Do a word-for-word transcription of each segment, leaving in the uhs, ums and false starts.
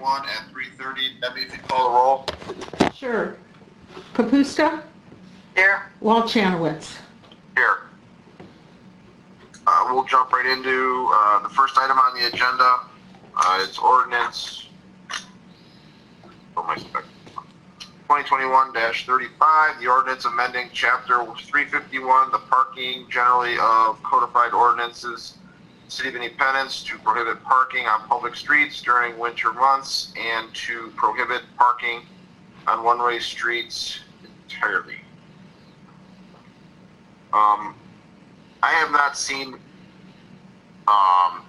twenty-one at three thirty. Debbie, if you call the roll. Sure. Kapusta? Here. Walchanowitz. Here. Uh, we'll jump right into uh, the first item on the agenda. Uh, it's ordinance. What am I expecting? twenty twenty-one dash thirty-five, the ordinance amending chapter three fifty-one, the parking generally of codified ordinances, City of Independence, to prohibit parking on public streets during winter months and to prohibit parking on one-way streets entirely. Um, I have not seen um,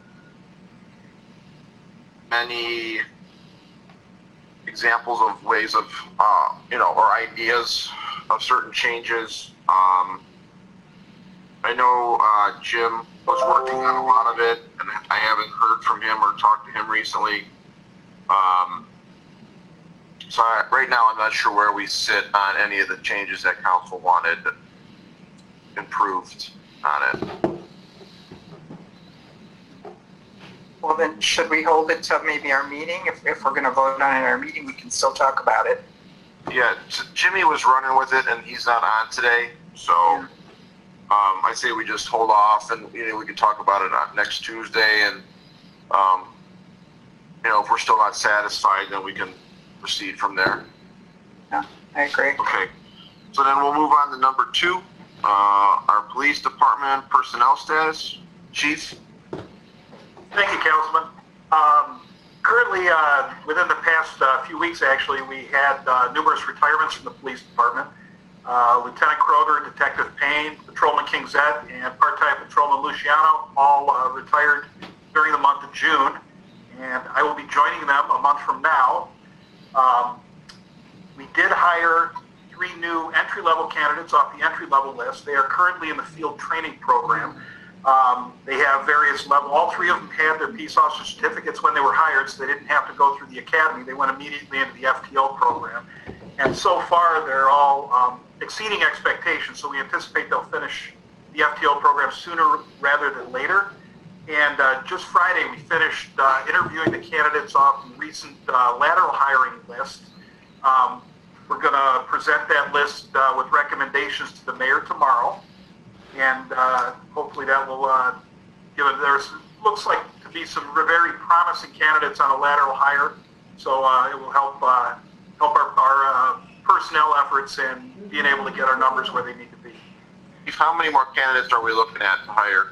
many examples of ways of, uh, you know, or ideas of certain changes. Um, I know uh, Jim was working on a lot of it, and I haven't heard from him or talked to him recently. Um, so I, right now, I'm not sure where we sit on any of the changes that council wanted improved on it. Well, then, should we hold it to maybe our meeting? If, if we're going to vote on it in our meeting, we can still talk about it. Yeah, Jimmy was running with it, and he's not on today, so um, I say we just hold off, and you know, we can talk about it on next Tuesday, and um, you know, if we're still not satisfied, then we can proceed from there. Yeah, I agree. Okay, so then we'll move on to number two, uh, our police department personnel status. Chief? Thank you, Councilman. Um, currently, uh, within the past uh, few weeks, actually, we had uh, numerous retirements from the police department. Uh, Lieutenant Kroger, Detective Payne, Patrolman Kingzett, and part-time Patrolman Luciano all uh, retired during the month of June, and I will be joining them a month from now. Um, we did hire three new entry-level candidates off the entry-level list. They are currently in the field training program. Um, they have various levels. All three of them had their peace officer certificates when they were hired, so they didn't have to go through the academy. They went immediately into the F T O program. And so far, they're all um, exceeding expectations, so we anticipate they'll finish the F T O program sooner rather than later. And uh, just Friday, we finished uh, interviewing the candidates off the recent uh, lateral hiring list. Um, we're going to present that list uh, with recommendations to the mayor tomorrow. And uh, hopefully that will uh, give it, there's, looks like to be some very promising candidates on a lateral hire. So uh, it will help uh, help our, our uh, personnel efforts and being able to get our numbers where they need to be. How many more candidates are we looking at to hire?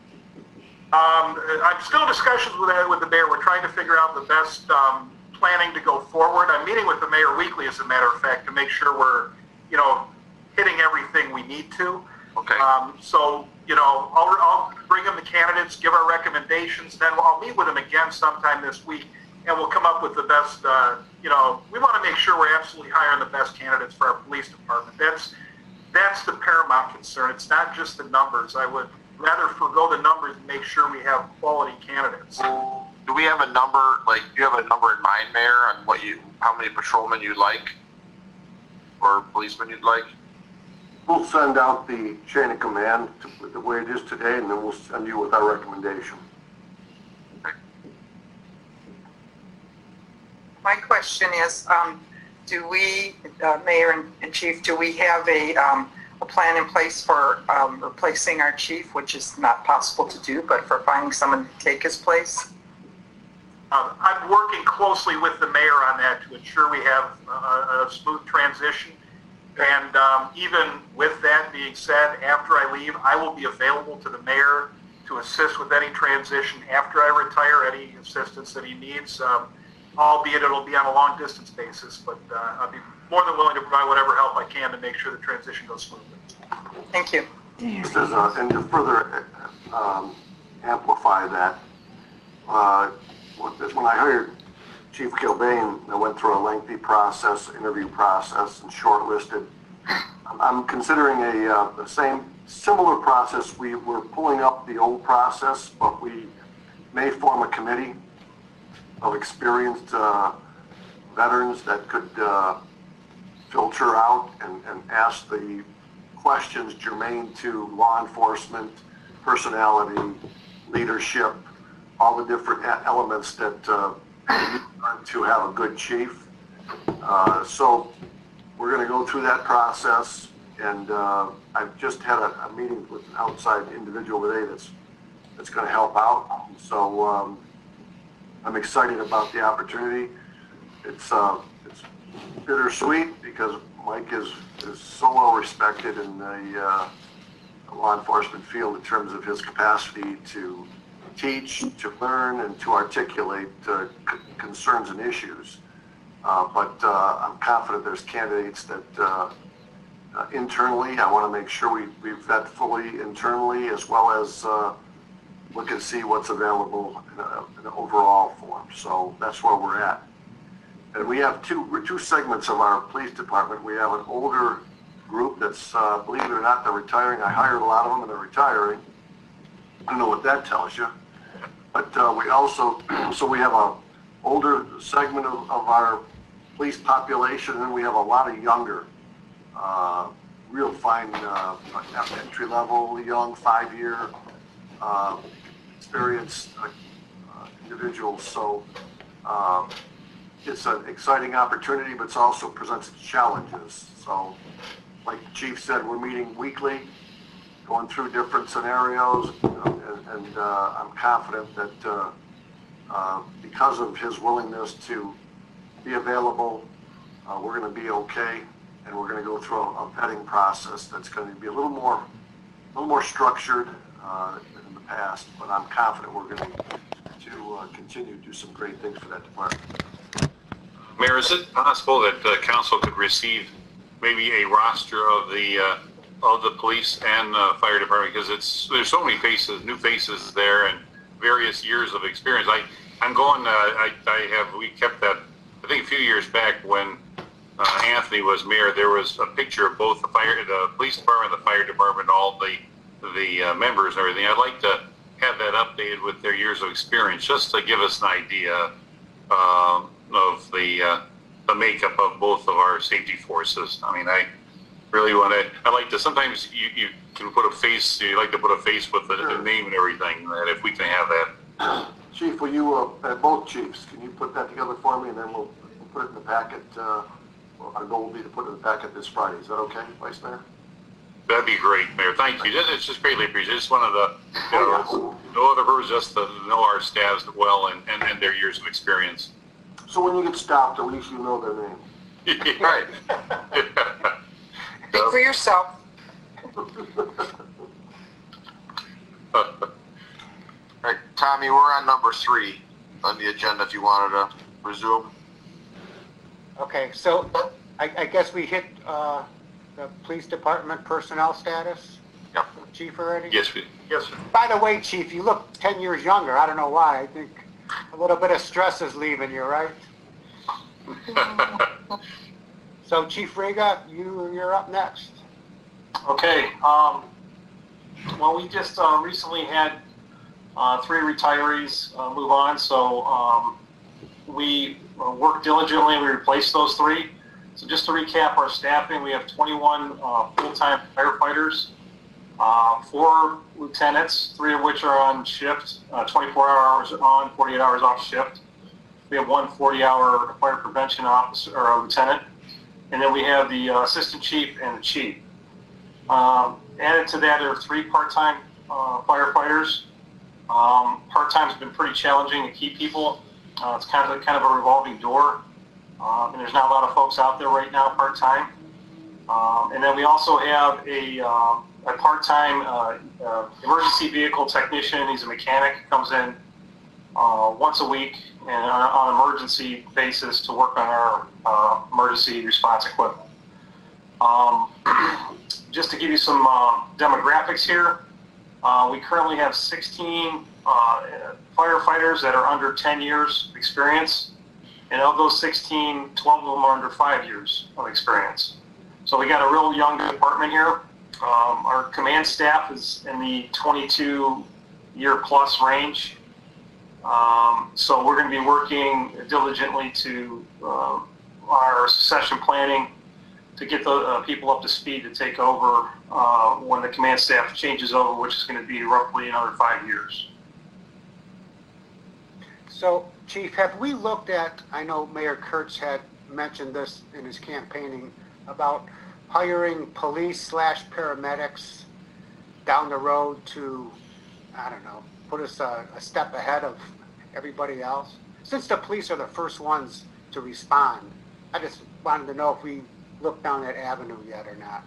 Um, I'm still in discussions with, with the mayor. We're trying to figure out the best um, planning to go forward. I'm meeting with the mayor weekly, as a matter of fact, to make sure we're, you know, hitting everything we need to. Okay. Um, so, you know, I'll, I'll bring them the candidates, give our recommendations, then I'll meet with them again sometime this week, and we'll come up with the best, uh, you know, we want to make sure we're absolutely hiring the best candidates for our police department. That's, that's the paramount concern. It's not just the numbers. I would rather forego the numbers and make sure we have quality candidates. Do we have a number, like, do you have a number in mind, Mayor, on what you, how many patrolmen you'd like? Or policemen you'd like? We'll send out the chain of command to the way it is today, and then we'll send you with our recommendation. Okay. My question is, um, do we, uh, Mayor and, and Chief, do we have a, um, a plan in place for um, replacing our chief, which is not possible to do, but for finding someone to take his place? Um, I'm working closely with the mayor on that to ensure we have a, a smooth transition. And um, even with that being said, after I leave, I will be available to the mayor to assist with any transition after I retire, any assistance that he needs, um, albeit it'll be on a long distance basis, but uh, I'll be more than willing to provide whatever help I can to make sure the transition goes smoothly. Thank you. Just as a, and to further um, amplify that, uh, when I hired Chief Kilbane, I went through a lengthy process, interview process, and shortlisted. I'm considering a uh, the same similar process. We were pulling up the old process, but we may form a committee of experienced uh, veterans that could uh, filter out and, and ask the questions germane to law enforcement, personality, leadership, all the different elements that uh, current to have a good chief. Uh, so we're going to go through that process, and uh, I've just had a, a meeting with an outside individual today that's that's going to help out. So um, I'm excited about the opportunity. It's uh, it's bittersweet because Mike is is so well respected in the uh, law enforcement field in terms of his capacity to teach, to learn, and to articulate uh, c- concerns and issues. Uh, but uh, I'm confident there's candidates that uh, uh, internally, I want to make sure we, we vet fully internally, as well as uh, look and see what's available in, a, in an overall form. So that's where we're at. And we have two two segments of our police department. We have an older group that's, uh, believe it or not, they're retiring. I hired a lot of them and they're retiring. I don't know what that tells you. But uh, we also, so we have a older segment of, of our police population, and then we have a lot of younger, uh, real fine uh, entry level, young, five-year uh, experienced uh, uh, individuals. So uh, it's an exciting opportunity, but it also presents challenges. So like the chief said, we're meeting weekly, going through different scenarios, you know, and, and uh, I'm confident that uh, uh, because of his willingness to be available, uh, we're going to be okay, and we're going to go through a, a vetting process that's going to be a little more, a little more structured uh, than in the past. But I'm confident we're going to to uh, continue to do some great things for that department. Mayor, is it possible that uh, council could receive maybe a roster of the uh, of the police and uh, fire department, because it's there's so many faces, new faces there, and various years of experience. I I'm going. Uh, I I have we kept that. I think a few years back when uh, Anthony was mayor, there was a picture of both the fire, the police department, the fire department, all the the uh, members and everything. I'd like to have that updated with their years of experience, just to give us an idea uh, of the uh, the makeup of both of our safety forces. I mean, I really want to. I like to. Sometimes you, you can put a face. You like to put a face with the, the name and everything. That if we can have that. Chief, will you, uh, uh, both chiefs, can you put that together for me, and then we'll, we'll put it in the packet. Uh, well, our goal will be to put it in the packet this Friday. Is that okay, Vice Mayor? That'd be great, Mayor. Thank you. It's just greatly appreciated. It's one of the, you know, no other purpose, just to know our staffs well and, and, and their years of experience. So when you get stopped, at least you know their name. Right. Speak for yourself. All right, Tommy, we're on number three on the agenda if you wanted to resume. Okay, so I, I guess we hit uh, the police department personnel status? Yep. Chief already? Yes, we, Yes, sir. By the way, Chief, you look ten years younger. I don't know why. I think a little bit of stress is leaving you, right? So Chief Riga, you, you're up next. Okay, um, well, we just, uh, recently had, uh, three retirees, uh, move on, so, um, we uh, worked diligently, we replaced those three. So just to recap our staffing, we have twenty-one, uh, full-time firefighters, uh, four lieutenants, three of which are on shift, uh, twenty-four hours on, forty-eight hours off shift. We have one forty-hour fire prevention officer, or a lieutenant. And then we have the uh, assistant chief and the chief. Um, added to that are three part-time uh, firefighters. Um, part-time has been pretty challenging to keep people. Uh, it's kind of a, kind of a revolving door, um, and there's not a lot of folks out there right now part-time. Um, and then we also have a, uh, a part-time uh, uh, emergency vehicle technician. He's a mechanic. Comes in uh, once a week and on, on an emergency basis to work on our uh, emergency response equipment. Um, just to give you some uh, demographics here, uh, we currently have sixteen uh, firefighters that are under ten years of experience, and of those sixteen, twelve of them are under five years of experience. So we got a real young department here. Um, our command staff is in the twenty-two year plus range. Um, so we're going to be working diligently to uh, our succession planning to get the uh, people up to speed to take over uh, when the command staff changes over, which is going to be roughly another five years. So Chief, have we looked at, I know Mayor Kurtz had mentioned this in his campaigning, about hiring police slash paramedics down the road to, I don't know, put us a, a step ahead of everybody else? Since the police are the first ones to respond, I just wanted to know if we looked down that avenue yet or not.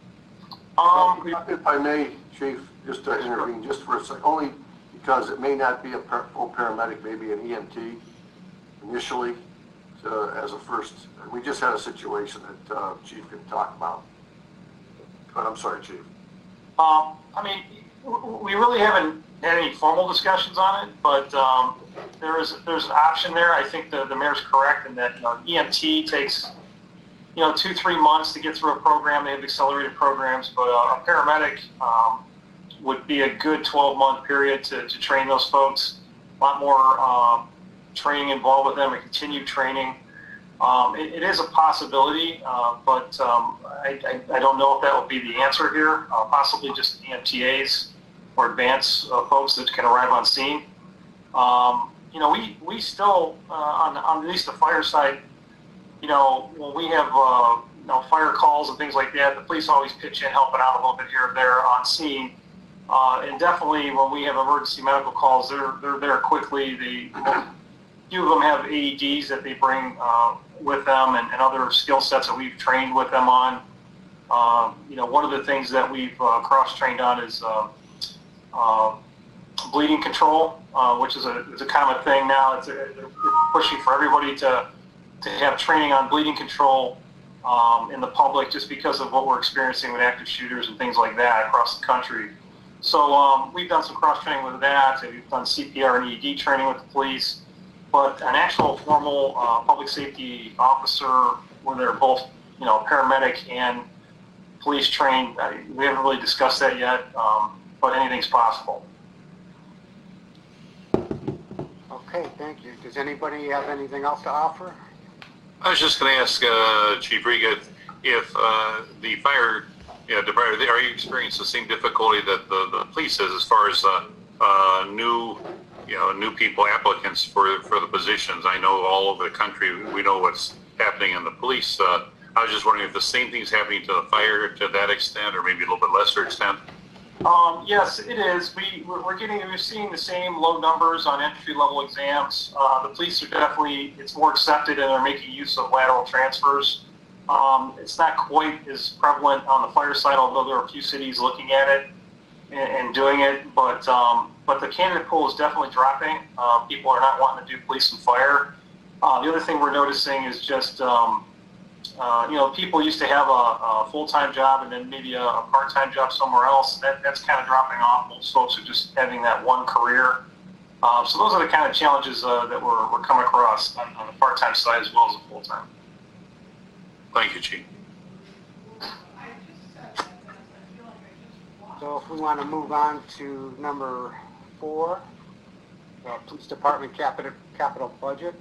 Um, If I may, Chief, just to intervene just for a sec, only because it may not be a par- full paramedic, maybe an E M T initially, uh, as a first. We just had a situation that uh, Chief can talk about. But I'm sorry, Chief. Um, I mean, w- we really haven't had any formal discussions on it, but um, there is there's an option there. I think the, the mayor's correct in that, you know, E M T takes, you know, two, three months to get through a program. They have accelerated programs, but uh, a paramedic um, would be a good twelve-month period to, to train those folks. A lot more um, training involved with them and continued training. Um, it, it is a possibility, uh, but um, I, I, I don't know if that will be the answer here. Uh, possibly just E M T As or advanced uh, folks that can arrive on scene. Um, you know, we, we still, uh, on, on at least the fire side, you know, when we have, uh, you know, fire calls and things like that, the police always pitch in, helping out a little bit here or there on scene. Uh, and definitely when we have emergency medical calls, they're, they're there quickly. The, few of them have A E Ds that they bring uh, with them and, and other skill sets that we've trained with them on. Um, you know, one of the things that we've uh, cross-trained on is uh, uh, bleeding control, uh, which is a, is a common thing now. It's a, they're pushing for everybody to, to have training on bleeding control um, in the public, just because of what we're experiencing with active shooters and things like that across the country. So um, we've done some cross-training with that. We've done C P R and E D training with the police. But an actual formal uh, public safety officer, where they're both, you know, paramedic and police trained, uh, we haven't really discussed that yet, um, but anything's possible. Okay, thank you. Does anybody have anything else to offer? I was just going to ask uh, Chief Riga if uh, the fire you know, department, are you experiencing the same difficulty that the, the police is as far as uh, uh, new, you know, new people applicants for for the positions? I know all over the country we know what's happening in the police. Uh, I was just wondering if the same thing's happening to the fire to that extent, or maybe a little bit lesser extent. Um, yes, it is. We we're getting we're seeing the same low numbers on entry level exams. Uh, the police are definitely it's more accepted, and they're making use of lateral transfers. Um, it's not quite as prevalent on the fire side, although there are a few cities looking at it and, and doing it. But um, but the candidate pool is definitely dropping. Uh, people are not wanting to do police and fire. Uh, the other thing we're noticing is just um, uh, you know, people used to have a, a full-time job and then maybe a, a part-time job somewhere else. That that's kind of dropping off. Most folks are just having that one career. Uh, so those are the kind of challenges uh, that we're we're coming across on, on the part-time side as well as the full-time. Thank you, Chief. So if we want to move on to number four, the police department capital capital budget.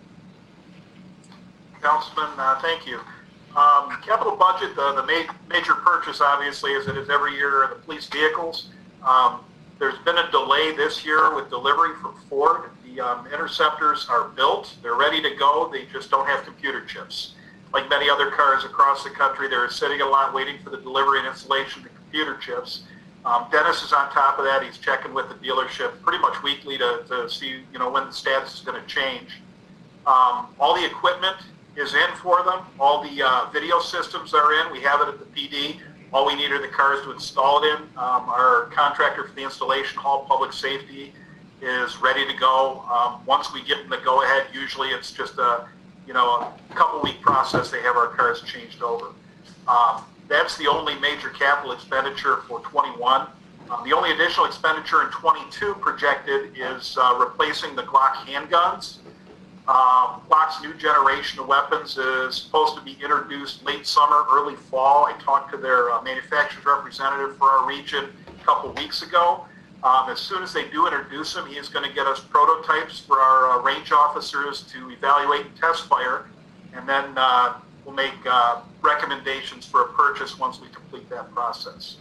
Councilman, uh, thank you. Um, capital budget, the, the ma- major purchase, obviously, as it is every year, are the police vehicles. Um, there's been a delay this year with delivery from Ford. The um, Interceptors are built. They're ready to go. They just don't have computer chips. Like many other cars across the country, they're sitting a lot waiting for the delivery and installation of the computer chips. Um, Dennis is on top of that. He's checking with the dealership pretty much weekly to, to see, you know, when the status is going to change. Um, all the equipment is in for them. All the uh, video systems are in. We have it at the P D. All we need are the cars to install it in. Um, our contractor for the installation, Hall Public Safety, is ready to go. Um, once we give them the go-ahead, usually it's just a, you know, a couple-week process. They have our cars changed over. Um, that's the only major capital expenditure for twenty-one. Um, the only additional expenditure in twenty-two projected is uh, replacing the Glock handguns. Um, Glock's new generation of weapons is supposed to be introduced late summer, early fall. I talked to their uh, manufacturer's representative for our region a couple weeks ago. Um, as soon as they do introduce them, he is going to get us prototypes for our uh, range officers to evaluate and test fire, and then uh, we'll make uh, recommendations for a purchase once we complete that process.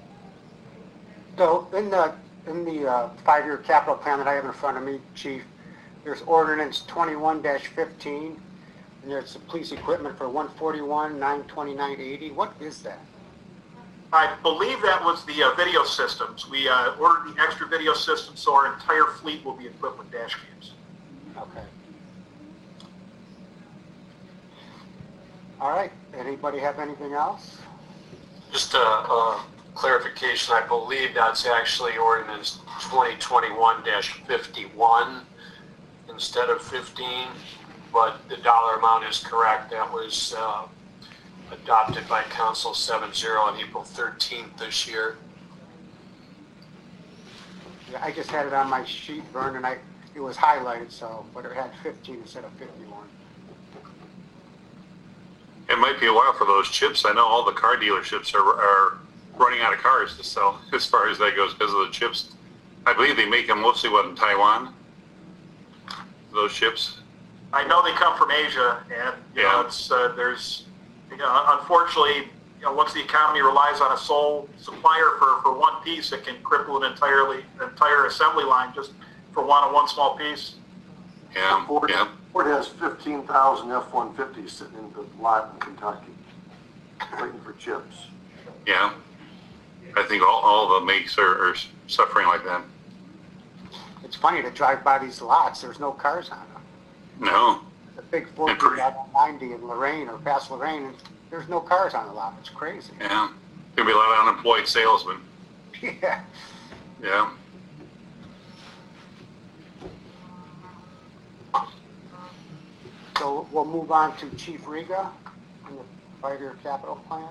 So in the in the uh, five-year capital plan that I have in front of me, Chief, there's ordinance twenty-one fifteen, and there's the police equipment for one forty-one, nine twenty-nine eighty. What is that? I believe that was the uh, video systems. We uh, ordered the extra video systems, so our entire fleet will be equipped with dash cams. Okay. All right, anybody have anything else? Just a, a clarification, I believe that's actually ordinance twenty twenty-one fifty-one instead of fifteen, but the dollar amount is correct. That was uh, adopted by Council seven zero on April thirteenth this year. Yeah, I just had it on my sheet, Vern, and I, it was highlighted, so, but it had fifteen instead of fifty-one. It might be a while for those chips. I know all the car dealerships are, are running out of cars to sell as far as that goes because of the chips. I believe they make them mostly, what, in Taiwan? Those chips? I know they come from Asia, and you Yeah. know, it's uh, there's, you know, unfortunately, you know, once the economy relies on a sole supplier for, for one piece, it can cripple an entirely entire assembly line just for one one small piece. Yeah, Ford, yeah. Ford has fifteen thousand F one fifties sitting in the lot in Kentucky, waiting for chips. Yeah. I think all, all the makes are, are suffering like that. It's funny to drive by these lots, there's no cars on them. No. The big Ford And pretty- out on ninety in Lorraine or past Lorraine, and there's no cars on the lot. It's crazy. Yeah. There'll be a lot of unemployed salesmen. Yeah. Yeah. So we'll move on to Chief Riga and the five-year capital plan.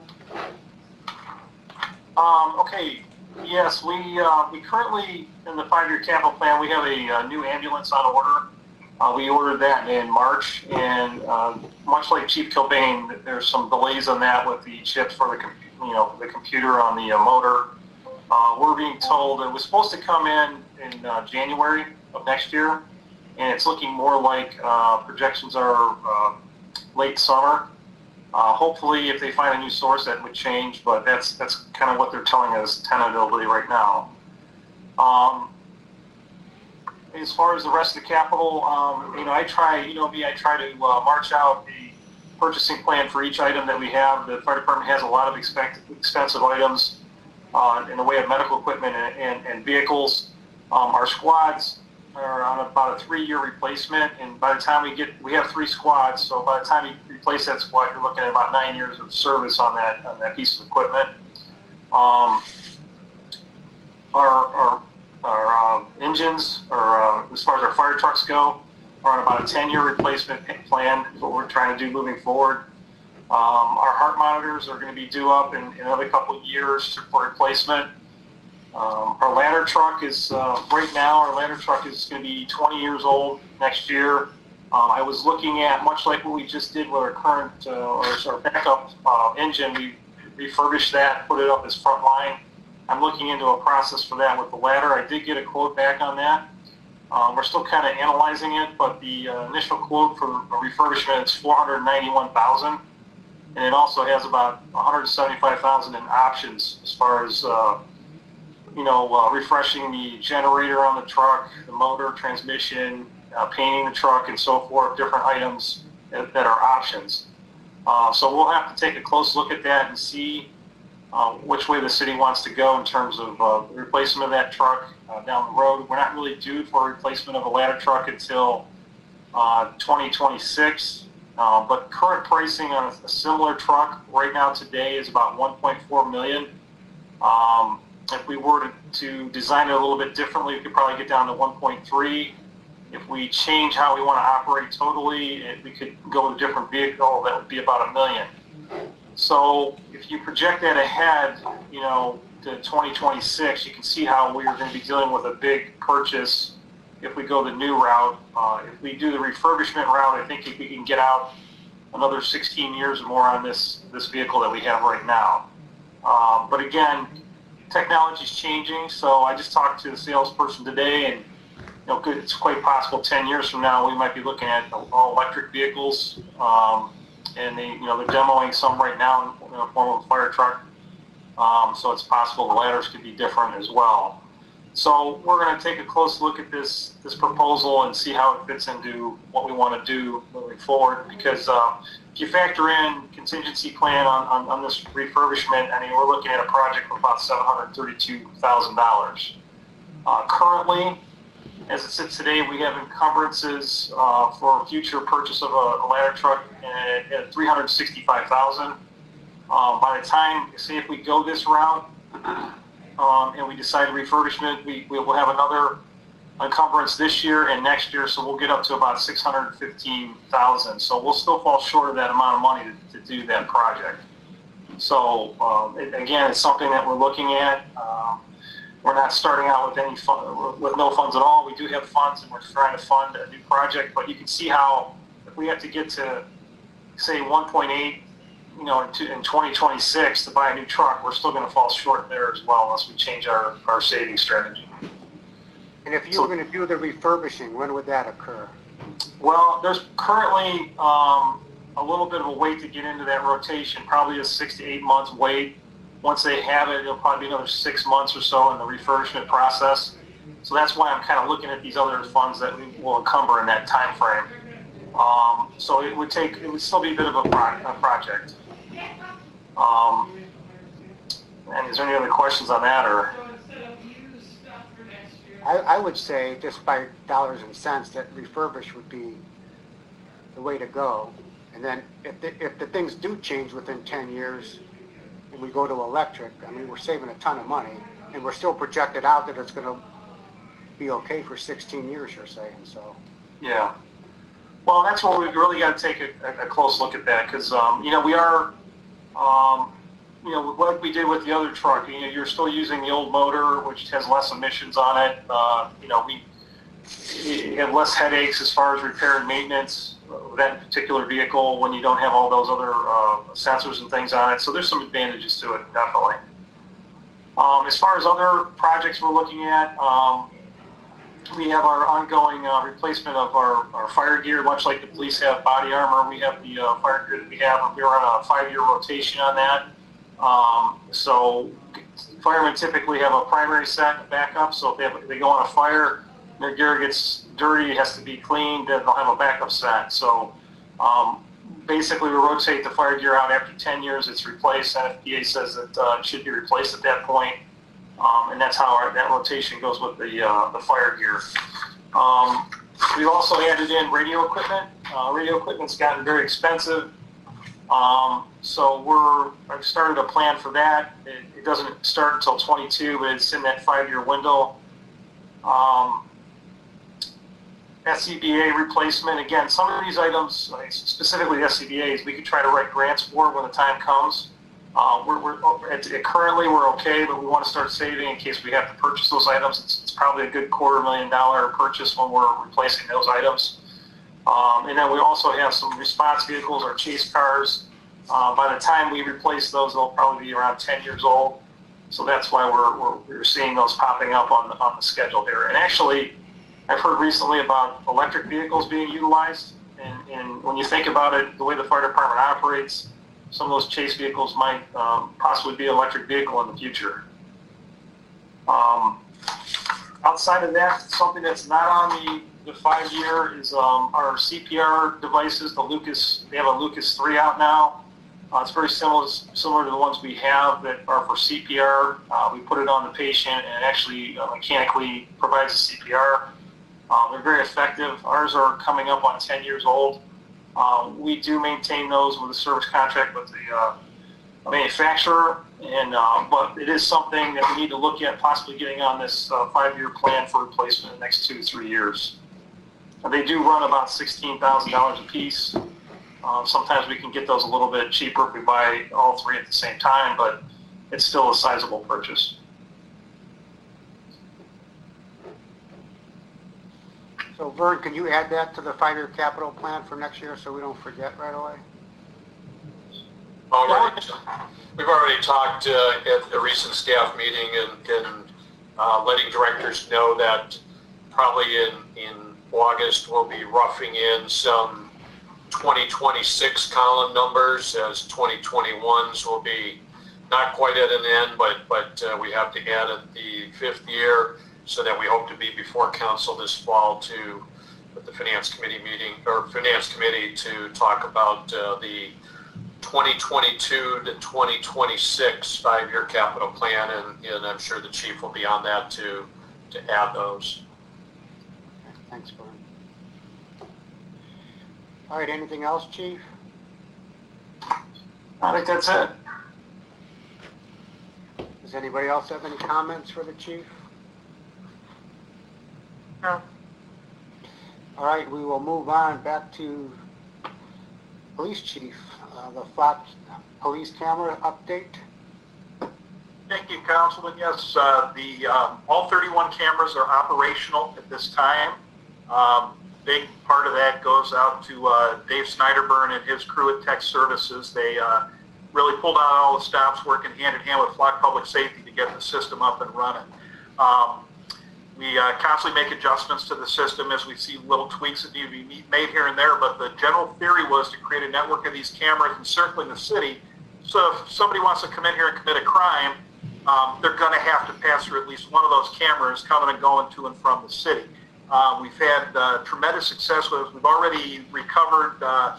Um, okay, yes, we, uh, we currently, in the five-year capital plan, we have a, uh new ambulance on order. Uh, we ordered that in March, and, uh, much like Chief Kilbane, there's some delays on that with the chips for the, com- you know, the computer on the uh, motor. Uh, we're being told it was supposed to come in in, uh, January of next year, and it's looking more like, uh, projections are, uh, late summer. Uh, hopefully, if they find a new source, that would change, but that's that's kind of what they're telling us tentatively right now. Um, as far as the rest of the capital, um, you know, I try, you know me, I try to uh, march out a purchasing plan for each item that we have. The fire department has a lot of expect, expensive items uh, in the way of medical equipment and, and, and vehicles. Um, our squads are on about a three-year replacement, and by the time we get, we have three squads, so by the time you replace that squad, you're looking at about nine years of service on that on that piece of equipment. Um, our our, our uh, engines, or uh, as far as our fire trucks go, are on about a ten-year replacement plan. Is what we're trying to do moving forward. Um, our heart monitors are going to be due up in, in another couple of years for replacement. Um, our ladder truck is, uh, right now, our ladder truck is going to be twenty years old next year. Um, I was looking at, much like what we just did with our current, uh, or our backup uh, engine, we refurbished that, put it up as front line. I'm looking into a process for that with the ladder. I did get a quote back on that. Um, we're still kind of analyzing it, but the uh, initial quote for a refurbishment is four hundred ninety-one thousand dollars, and it also has about one hundred seventy-five thousand dollars in options as far as uh, you know, uh, refreshing the generator on the truck, the motor, transmission, uh, painting the truck, and so forth, different items that, that are options. Uh, so we'll have to take a close look at that and see uh, which way the city wants to go in terms of uh, the replacement of that truck uh, down the road. We're not really due for a replacement of a ladder truck until uh, twenty twenty-six, uh, but current pricing on a, a similar truck right now today is about one point four million dollars. Um, If we were to, to design it a little bit differently, we could probably get down to one point three. If we change how we want to operate totally, if we could go with a different vehicle, that would be about a million. So if you project that ahead, you know, to twenty twenty-six, you can see how we are going to be dealing with a big purchase if we go the new route. Uh, if we do the refurbishment route, I think we can get out another sixteen years or more on this, this vehicle that we have right now. Uh, but again, technology's changing, so I just talked to the salesperson today, and you know, it's quite possible ten years from now we might be looking at all electric vehicles, um, and they, you know, they're demoing some right now in the form of a fire truck. Um, so it's possible the ladders could be different as well. So we're going to take a close look at this this proposal and see how it fits into what we want to do moving forward. Because uh, if you factor in contingency plan on, on, on this refurbishment, I mean, we're looking at a project for about seven hundred thirty-two thousand dollars. Uh, currently, as it sits today, we have encumbrances uh, for future purchase of a, a ladder truck at, at three hundred sixty-five thousand dollars. Um, by the time, say if we go this route, um, and we decide refurbishment, we, we will have another encumbrance this year and next year, so we'll get up to about six hundred fifteen thousand dollars. So we'll still fall short of that amount of money to, to do that project. So um, it, again, it's something that we're looking at. Um, we're not starting out with any fun, with no funds at all. We do have funds, and we're trying to fund a new project. But you can see how if we have to get to say one point eight, you know, in, in twenty twenty-six to buy a new truck, we're still going to fall short there as well unless we change our, our saving strategy. And if you So- were going to do the refurbishing, when would that occur? Well, there's currently um, a little bit of a wait to get into that rotation, probably a six to eight months wait. Once they have it, it'll probably be another six months or so in the refurbishment process. So that's why I'm kind of looking at these other funds that we will encumber in that time frame. Um, so it would take, it would still be a bit of a, pro- a project. Um, and is there any other questions on that, or? I, I would say, just by dollars and cents, that refurbish would be the way to go. And then if the, if the things do change within ten years and we go to electric, I mean, we're saving a ton of money, and we're still projected out that it's going to be okay for sixteen years, you're saying, so. Yeah. Well, that's where we've really got to take a, a close look at that, because, um, you know, we are, um, you know, what we did with the other truck, you know, you're still using the old motor, which has less emissions on it. Uh, you know, we you have less headaches as far as repair and maintenance with that particular vehicle when you don't have all those other uh, sensors and things on it. So there's some advantages to it, definitely. Um, as far as other projects we're looking at, um, we have our ongoing uh, replacement of our, our fire gear, much like the police have body armor. We have the uh, fire gear that we have, and we're on a five-year rotation on that. Um, so firemen typically have a primary set and a backup, so if they, have, if they go on a fire, their gear gets dirty, it has to be cleaned, then they'll have a backup set. So um, basically we rotate the fire gear out after ten years, it's replaced. N F P A says that uh, it should be replaced at that point. Um, and that's how our, that rotation goes with the, uh, the fire gear. Um, we've also added in radio equipment. Uh, radio equipment's gotten very expensive. Um, so we're, I've started a plan for that. It, it doesn't start until twenty-two, but it's in that five-year window. Um, S C B A replacement, again, some of these items, specifically S C B As, we could try to write grants for when the time comes. Uh, we're, we're at, at currently we're okay, but we want to start saving in case we have to purchase those items. It's, it's probably a good quarter million dollar purchase when we're replacing those items. Um, and then we also have some response vehicles or chase cars. Uh, by the time we replace those, they'll probably be around ten years old. So that's why we're, we're, we're seeing those popping up on, on the schedule here. And actually, I've heard recently about electric vehicles being utilized. And, and when you think about it, the way the fire department operates, some of those chase vehicles might um, possibly be an electric vehicle in the future. Um, outside of that, something that's not on the, the five-year is um, our C P R devices, the Lucas. They have a Lucas three out now. Uh, it's very similar, similar to the ones we have that are for C P R. Uh, we put it on the patient and it actually uh, mechanically provides a C P R. Uh, they're very effective. Ours are coming up on ten years old. Uh, we do maintain those with a service contract with the uh, manufacturer, and uh, but it is something that we need to look at possibly getting on this uh, five-year plan for replacement in the next two to three years. Uh, they do run about sixteen thousand dollars a piece. Uh, sometimes we can get those a little bit cheaper if we buy all three at the same time, but it's still a sizable purchase. So Vern, can you add that to the five-year capital plan for next year so we don't forget right away? Already, we've already talked uh, at a recent staff meeting and, and uh, letting directors know that probably in, in August we'll be roughing in some twenty twenty-six column numbers, as twenty twenty-ones will be not quite at an end, but, but uh, we have to add at the fifth year. so that we hope to be before council this fall to, with the finance committee meeting, or finance committee to talk about uh, the twenty twenty-two to twenty twenty-six five-year capital plan, and, and I'm sure the chief will be on that to, to add those. Thanks, Vern. All right, anything else, chief? I think that's it. Does anybody else have any comments for the chief? No. All right, we will move on back to police chief, uh, the flat police camera update. Thank you, Councilman. Yes, uh, the, um, all thirty-one cameras are operational at this time. Um, big part of that goes out to uh, Dave Snyderburn and his crew at Tech Services. They uh, really pulled out all the stops, working hand in hand with Flock Public Safety to get the system up and running. Um, we uh, constantly make adjustments to the system as we see little tweaks that need to be made here and there, but the general theory was to create a network of these cameras encircling the city. So if somebody wants to come in here and commit a crime, um, they're going to have to pass through at least one of those cameras coming and going to and from the city. Uh, we've had uh, tremendous success with it. We've already recovered, uh,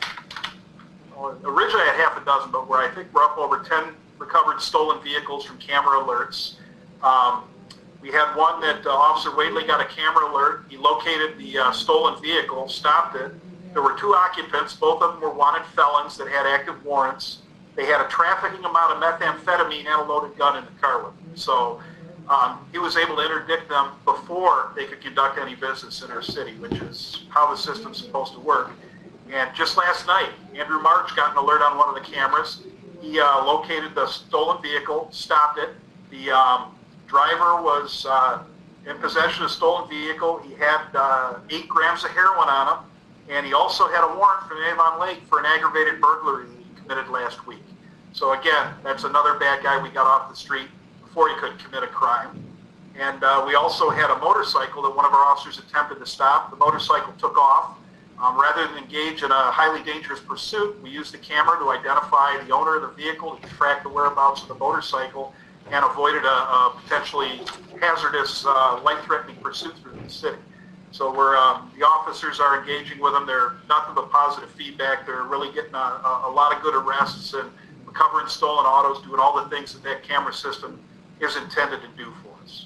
originally I had half a dozen, but we're, I think we're up over ten recovered stolen vehicles from camera alerts. Um, we had one that uh, Officer Wadley got a camera alert. He located the uh, stolen vehicle, stopped it. There were two occupants. Both of them were wanted felons that had active warrants. They had a trafficking amount of methamphetamine and a loaded gun in the car with them. So um, he was able to interdict them before they could conduct any business in our city, which is how the system's supposed to work. And just last night, Andrew March got an alert on one of the cameras. He uh, located the stolen vehicle, stopped it. The um, driver was uh, in possession of a stolen vehicle. He had uh, eight grams of heroin on him, and he also had a warrant from Avon Lake for an aggravated burglary that he committed last week. So again, that's another bad guy we got off the street before he could commit a crime. And uh, we also had a motorcycle that one of our officers attempted to stop. The motorcycle took off. Um, rather than engage in a highly dangerous pursuit, we used the camera to identify the owner of the vehicle, to track the whereabouts of the motorcycle, and avoided a, a potentially hazardous, uh, life-threatening pursuit through the city. So we're, um, the officers are engaging with them. They're nothing but positive feedback. They're really getting a, a, a lot of good arrests and recovering stolen autos, doing all the things that that camera system is intended to do for us.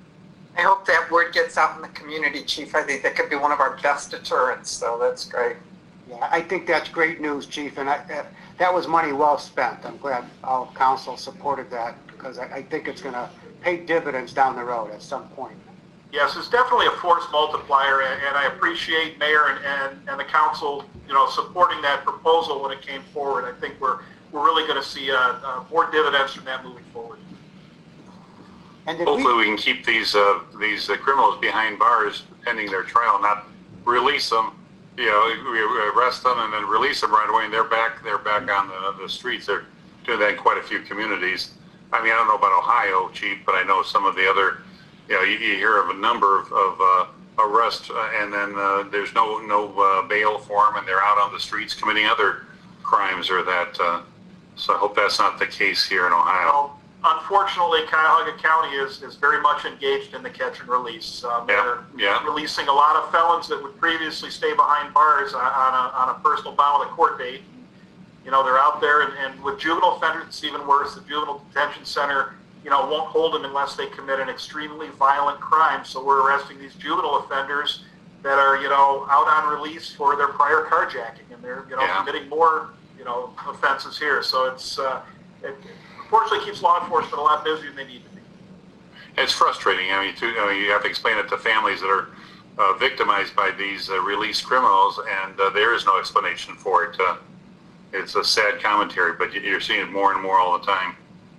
I hope that word gets out in the community, Chief. I think that could be one of our best deterrents, so that's great. Yeah, I think that's great news, chief, and I, that, that was money well spent. I'm glad all council supported that, because I, I think it's going to pay dividends down the road at some point. Yes, it's definitely a force multiplier, and, and I appreciate Mayor and, and, and the council, you know, supporting that proposal when it came forward. I think we're we're really going to see uh, uh, more dividends from that moving forward. And did Hopefully we, we can keep these uh, these uh, criminals behind bars pending their trial, not release them. You know, we arrest them and then release them right away, and they're back. They're back on the, the streets. They're doing that in quite a few communities. I mean, I don't know about Ohio, Chief, but I know some of the other. You know, you, you hear of a number of, of uh, arrests, uh, and then uh, there's no no uh, bail for them, and they're out on the streets committing other crimes or that. Uh, so I hope that's not the case here in Ohio. Well, unfortunately, Cuyahoga County is, is very much engaged in the catch and release. Um, Yeah, they're yeah. releasing a lot of felons that would previously stay behind bars on, on, a, on a personal bound with a court date. You know, they're out there, and, and with juvenile offenders, it's even worse. The juvenile detention center, you know, won't hold them unless they commit an extremely violent crime. So we're arresting these juvenile offenders that are, you know, out on release for their prior carjacking, and they're, you know, Yeah. committing more, you know, offenses here. So it's, uh, it unfortunately keeps law enforcement a lot busier than they need to be. It's frustrating. I mean, too, I mean, you have to explain it to families that are uh, victimized by these uh, released criminals, and uh, there is no explanation for it. Uh, it's a sad commentary, but you're seeing it more and more all the time.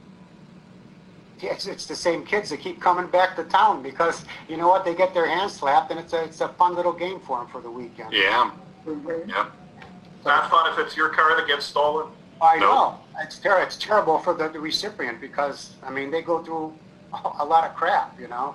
yes, it's the same kids that keep coming back to town because, you know what, they get their hands slapped, and it's a, it's a fun little game for them for the weekend. Yeah, Mm-hmm. yeah. It's not fun if it's your car that gets stolen. I No. know. It's, ter- it's terrible for the, the recipient because, I mean, they go through a lot of crap, you know.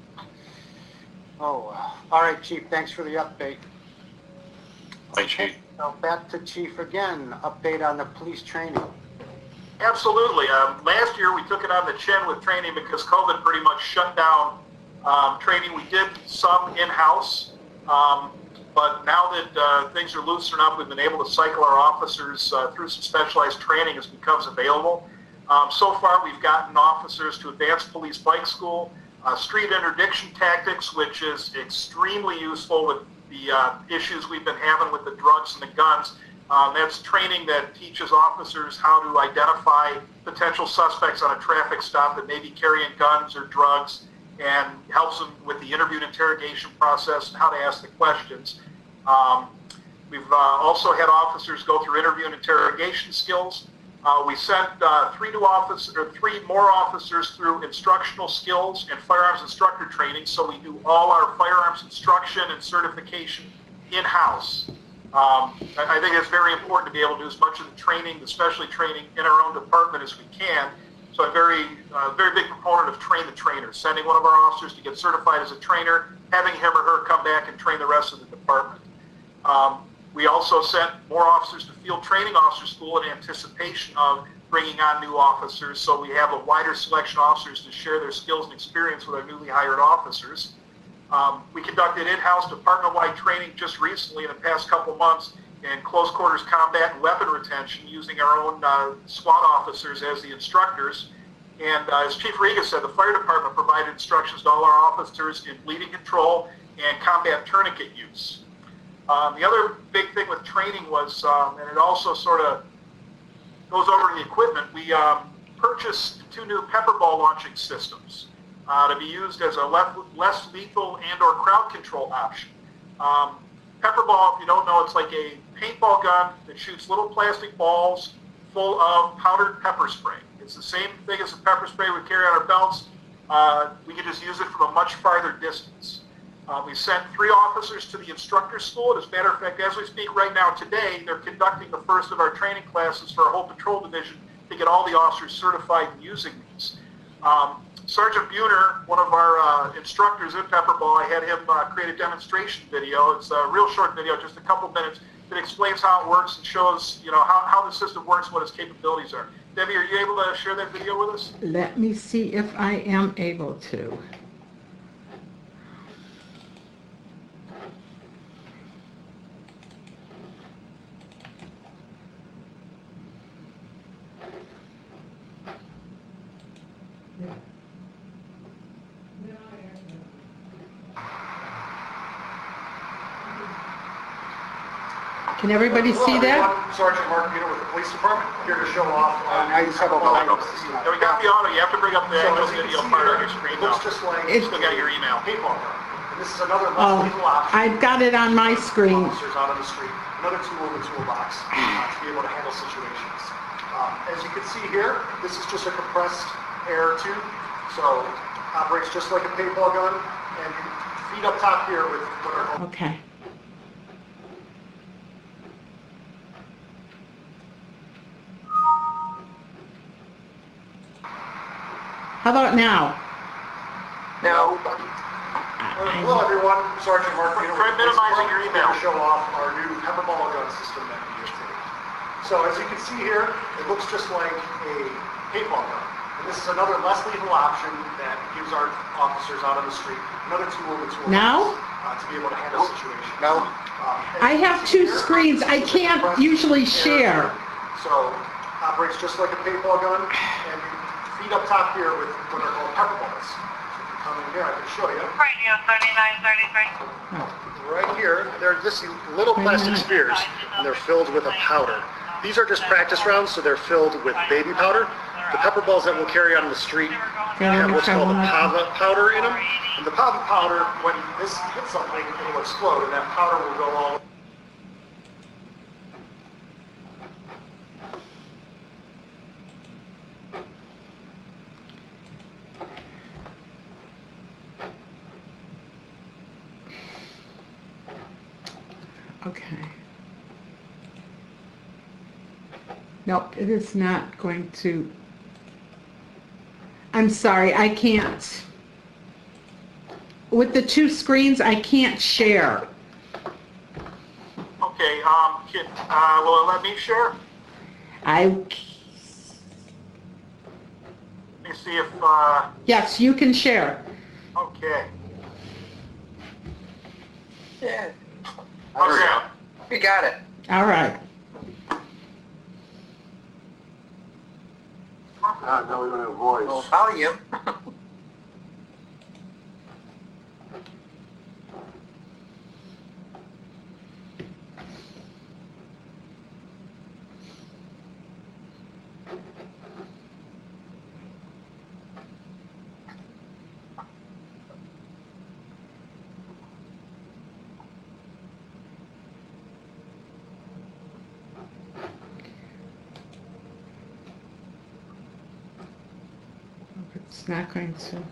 Oh, uh, all right, Chief, thanks for the update. Thanks, Chief. So back to Chief again, update on the police training. Absolutely. Um, last year we took it on the chin with training because COVID pretty much shut down um, training. We did some in-house, um, but now that uh, things are loosening up, we've been able to cycle our officers uh, through some specialized training as it becomes available. Um, so far, we've gotten officers to advanced police bike school, uh, street interdiction tactics, which is extremely useful with the uh, issues we've been having with the drugs and the guns. Um, that's training that teaches officers how to identify potential suspects on a traffic stop that may be carrying guns or drugs, and helps them with the interview and interrogation process and how to ask the questions. Um, we've uh, also had officers go through interview and interrogation skills. Uh, we sent uh, three new officers, or three more officers through instructional skills and firearms instructor training. So we do all our firearms instruction and certification in-house. Um, I, I think it's very important to be able to do as much of the training, especially training in our own department, as we can. So I'm very, uh, very big proponent of train the trainer, sending one of our officers to get certified as a trainer, having him or her come back and train the rest of the department. Um, We also sent more officers to field training officer school in anticipation of bringing on new officers, so we have a wider selection of officers to share their skills and experience with our newly hired officers. Um, we conducted in-house department-wide training just recently in the past couple months in close quarters combat and weapon retention, using our own uh, SWAT officers as the instructors. And uh, as Chief Riga said, the fire department provided instructions to all our officers in bleeding control and combat tourniquet use. Um, the other big thing with training was, um, and it also sort of goes over the equipment, we um, purchased two new pepper ball launching systems uh, to be used as a less, less lethal and or crowd control option. Um, pepper ball, if you don't know, it's like a paintball gun that shoots little plastic balls full of powdered pepper spray. It's the same thing as the pepper spray we carry on our belts. Uh, we can just use it from a much farther distance. Uh, we sent three officers to the instructor school. As a matter of fact, as we speak right now today, they're conducting the first of our training classes for our whole patrol division to get all the officers certified in using these. Um, Sergeant Buhner, one of our uh, instructors in Pepperball, I had him uh, create a demonstration video. It's a real short video, just a couple minutes, that explains how it works and shows, you know, how, how the system works and what its capabilities are. Debbie, are you able to share that video with us? Let me see if I am able to. Can everybody see that? Sergeant Mark Buhner with the police department, here to show off. Uh, now you have a Yeah, we got the auto. You have to bring up the actual video part on your screen now. Looks just like It's- Still got your email. paintball gun. And this is another Oh, less lethal option. I've got it on my screen. Officers out on the street, another tool in the toolbox uh, to be able to handle situations. Um, as you can see here, this is just a compressed air tube, so operates just like a paintball gun, and you feed up top here with what are called Okay. How about now? No, I- Hello, everyone. Sergeant Mark Buhner. Try minimizing your email. To show off our new pepper ball gun system that we use today. So as you can see here, it looks just like a paintball gun. And this is another less lethal option that gives our officers out on the street another tool in the toolbox Now? uh, to be able to handle situations. No. Um, as I you have can see two here, screens. I this is a can't compressed usually air share. tube. So operates just like a paintball gun, and you feed up top here with what are called pepper balls. So if you come in here, I can show you. Radio thirty-nine thirty-three. Right here, they're just little plastic spheres, and they're filled with a powder. These are just practice rounds, so they're filled with baby powder. The pepper balls that we'll carry out on the street have what's called a pava powder in them. And the pava powder, when this hits something, it'll explode, and that powder will go all Okay. Nope, it is not going to. I'm sorry, I can't. With the two screens, I can't share. Okay, um, can, uh, will it let me share? I, Let me see if, uh, yes, you can share. Okay. Yeah, Okay. we got it. All right. Ah, now we don't have Well, voice. volume. It's not going to.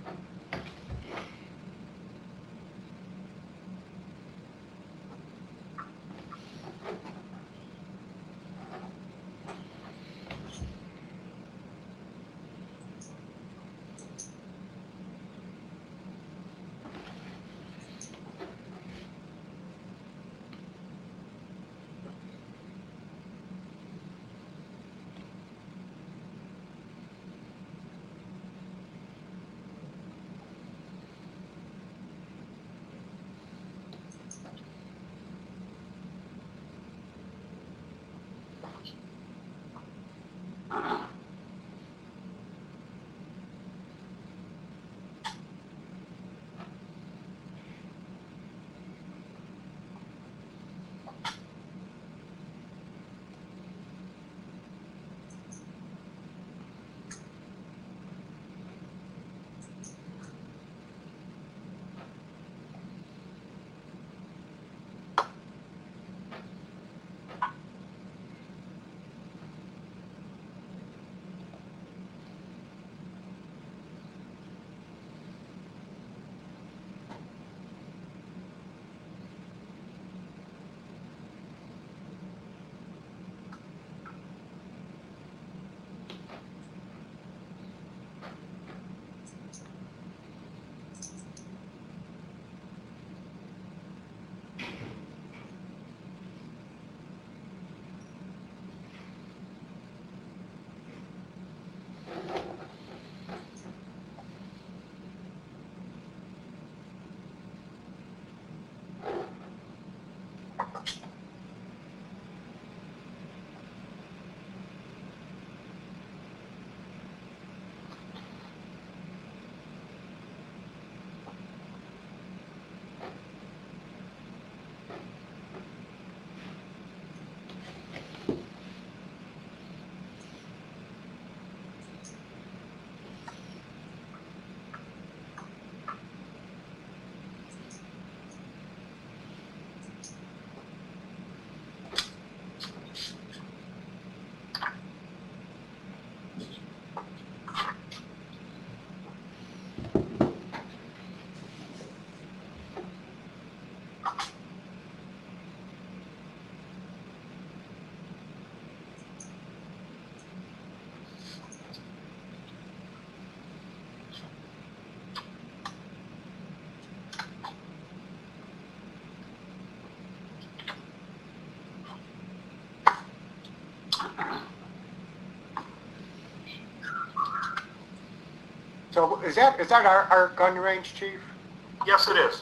So is that, is that our, our gun range, Chief? Yes, it is.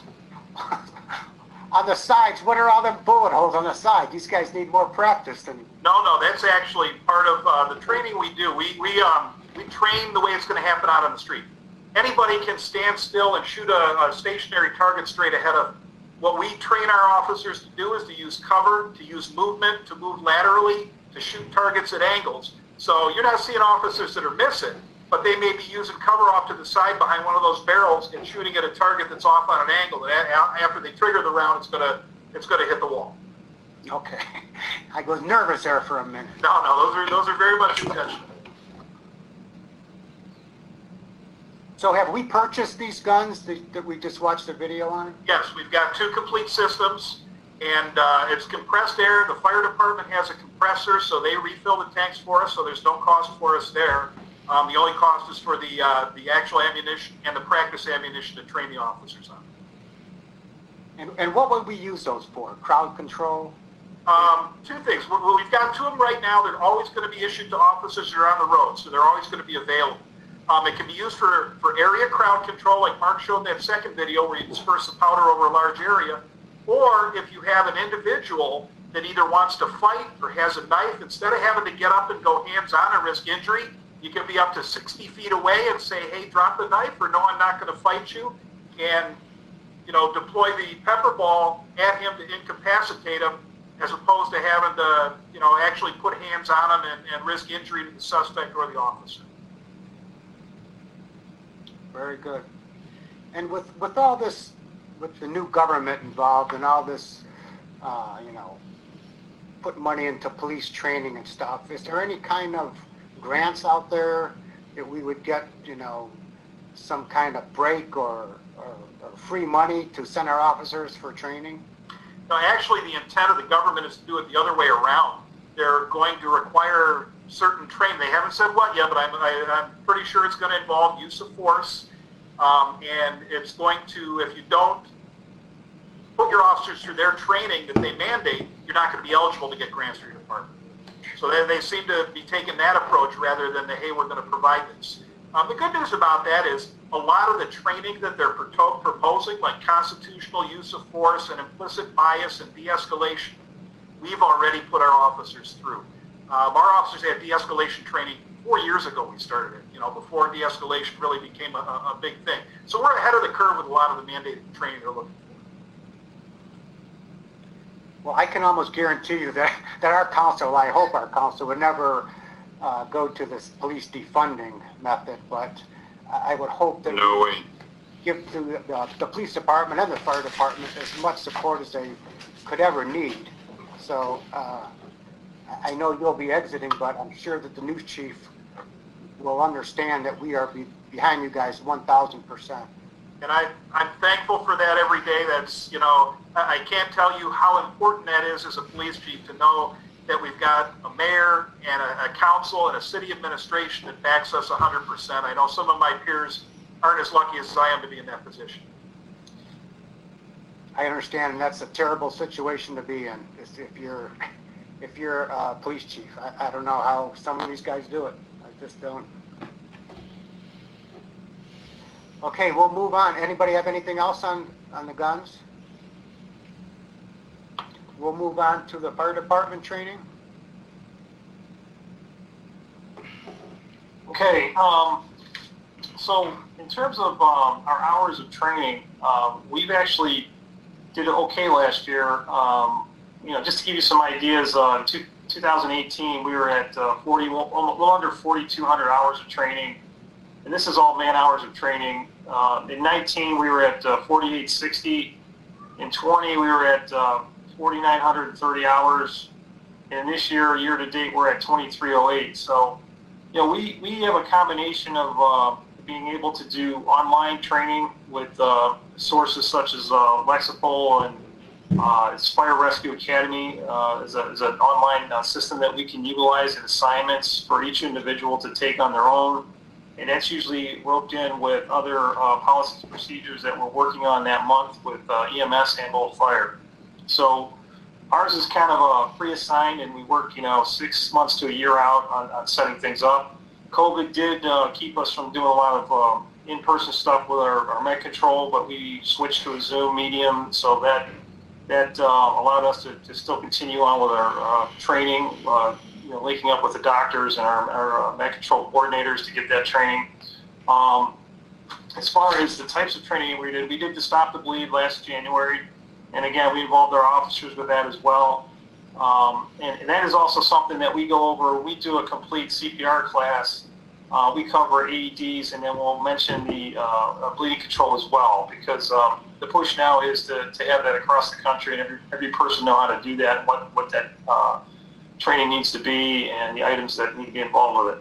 On the sides, what are all them bullet holes on the side? These guys need more practice than, No, no, that's actually part of uh, the training we do. We we um we train the way it's going to happen out on the street. Anybody can stand still and shoot a, a stationary target straight ahead of them. What we train our officers to do is to use cover, to use movement, to move laterally, to shoot targets at angles. So you're not seeing officers that are missing, but they may be using cover off to the side behind one of those barrels and shooting at a target that's off on an angle. And a- after they trigger the round, it's gonna it's gonna hit the wall. okay. I was nervous there for a minute. No, no, those are those are very much intentional. So have we purchased these guns that, that we just watched the video on? Yes, we've got two complete systems, and uh, it's compressed air. The fire department has a compressor, so they refill the tanks for us, so there's no cost for us there. Um, the only cost is for the uh, the actual ammunition and the practice ammunition to train the officers on. And, and what would we use those for? Crowd control? Um, two things. We- We've got two of them right now. They're always going to be issued to officers that are on the road, so they're always going to be available. Um, it can be used for, for area crowd control, like Mark showed in that second video where you disperse the powder over a large area. Or if you have an individual that either wants to fight or has a knife, instead of having to get up and go hands-on and risk injury, you can be up to sixty feet away and say, hey, drop the knife, or no, I'm not going to fight you. And, you know, deploy the pepper ball at him to incapacitate him, as opposed to having to, you know, actually put hands on him and, and risk injury to the suspect or the officer. Very good. And with, with all this, with the new government involved and all this, uh, you know, put money into police training and stuff, is there any kind of grants out there that we would get, you know, some kind of break or, or, or free money to send our officers for training? No, actually, the intent of the government is to do it the other way around. They're going to require certain training. They haven't said what yet, but I'm, I, I'm pretty sure it's going to involve use of force. Um, and it's going to, if you don't put your officers through their training that they mandate, you're not going to be eligible to get grants for your department. So they, they seem to be taking that approach rather than the, hey, we're going to provide this. Um, the good news about that is a lot of the training that they're pro- proposing, like constitutional use of force and implicit bias and de-escalation, we've already put our officers through. Um, our officers had de-escalation training four years ago we started it, you know, before de-escalation really became a, a big thing. So we're ahead of the curve with a lot of the mandated training they're looking for. Well, I can almost guarantee you that, that our council, I hope our council would never uh, go to this police defunding method, but I would hope that No way. give to the, the police department and the fire department as much support as they could ever need. So uh, I know you'll be exiting, but I'm sure that the new chief will understand that we are be, behind you guys one thousand percent. And I, I'm thankful for that every day. That's, you know, I, I can't tell you how important that is as a police chief to know that we've got a mayor and a, a council and a city administration that backs us one hundred percent. I know some of my peers aren't as lucky as I am to be in that position. I understand, and that's a terrible situation to be in, is if you're, if you're a police chief. I, I don't know how some of these guys do it. I just don't. Okay, we'll move on. Anybody have anything else on, on the guns? We'll move on to the fire department training. Okay, um, so in terms of um, our hours of training, um, we've actually did okay last year. Um, you know, just to give you some ideas, uh, in two, twenty eighteen we were at uh, forty, a little under forty-two hundred hours of training, and this is all man hours of training. Uh, in nineteen we were at uh, forty-eight sixty. In twenty we were at uh, forty-nine thirty hours, and this year, year to date, we're at twenty-three oh eight. So, you know, we, we have a combination of uh, being able to do online training with uh, sources such as uh, Lexipol and uh, it's Fire Rescue Academy uh, is, a, is an online uh, system that we can utilize in assignments for each individual to take on their own. And that's usually roped in with other uh, policies and procedures that we're working on that month with uh, E M S and both fire. So ours is kind of a pre-assigned, and we work, you know, six months to a year out on, on setting things up. COVID did uh, keep us from doing a lot of um, in-person stuff with our, our med control, but we switched to a Zoom medium, so that that uh, allowed us to, to still continue on with our uh, training, uh, you know, linking up with the doctors and our, our uh, med control coordinators to get that training. Um, as far as the types of training we did, we did the Stop the Bleed last January. And again, we involved our officers with that as well. Um, and, and that is also something that we go over. We do a complete C P R class. Uh, we cover A E Ds, and then we'll mention the uh, bleeding control as well, because um, the push now is to, to have that across the country, and every, every person know how to do that, and what, what that uh, training needs to be, and the items that need to be involved with it.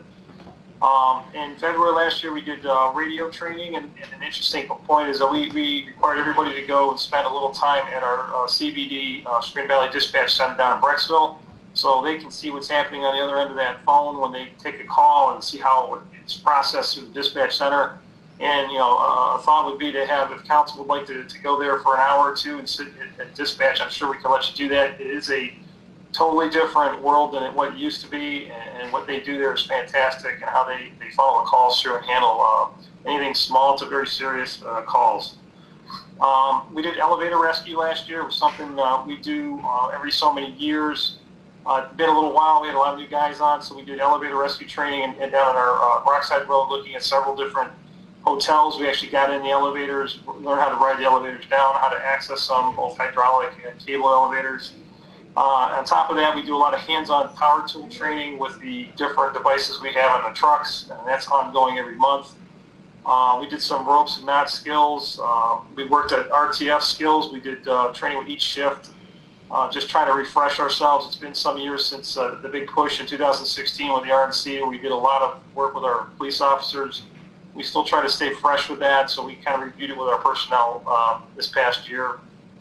Um, in February last year, we did uh, radio training, and, and an interesting point is that we, we required everybody to go and spend a little time at our uh, C B D, uh, Spring Valley Dispatch Center down in Brecksville, so they can see what's happening on the other end of that phone when they take a call and see how it's processed through the dispatch center. And, you know, uh, a thought would be to have, if council would like to, to go there for an hour or two and sit at, at dispatch, I'm sure we can let you do that. It is a totally different world than it, what it used to be, and, and what they do there is fantastic, and how they, they follow the calls through and handle uh, anything small to very serious uh, calls. Um, we did elevator rescue last year. It was something uh, we do uh, every so many years. Uh, it's been a little while. We had a lot of new guys on, so we did elevator rescue training and, and down on our uh, Rockside Road, looking at several different hotels. We actually got in the elevators, learned how to ride the elevators down, how to access them, both hydraulic and cable elevators. Uh, on top of that, we do a lot of hands-on power tool training with the different devices we have on the trucks, and that's ongoing every month. Uh, we did some ropes and knot skills. Uh, we worked at R T F skills. We did uh, training with each shift, uh, just trying to refresh ourselves. It's been some years since uh, the big push in two thousand sixteen with the R N C. We did a lot of work with our police officers. We still try to stay fresh with that, so we kind of reviewed it with our personnel uh, this past year.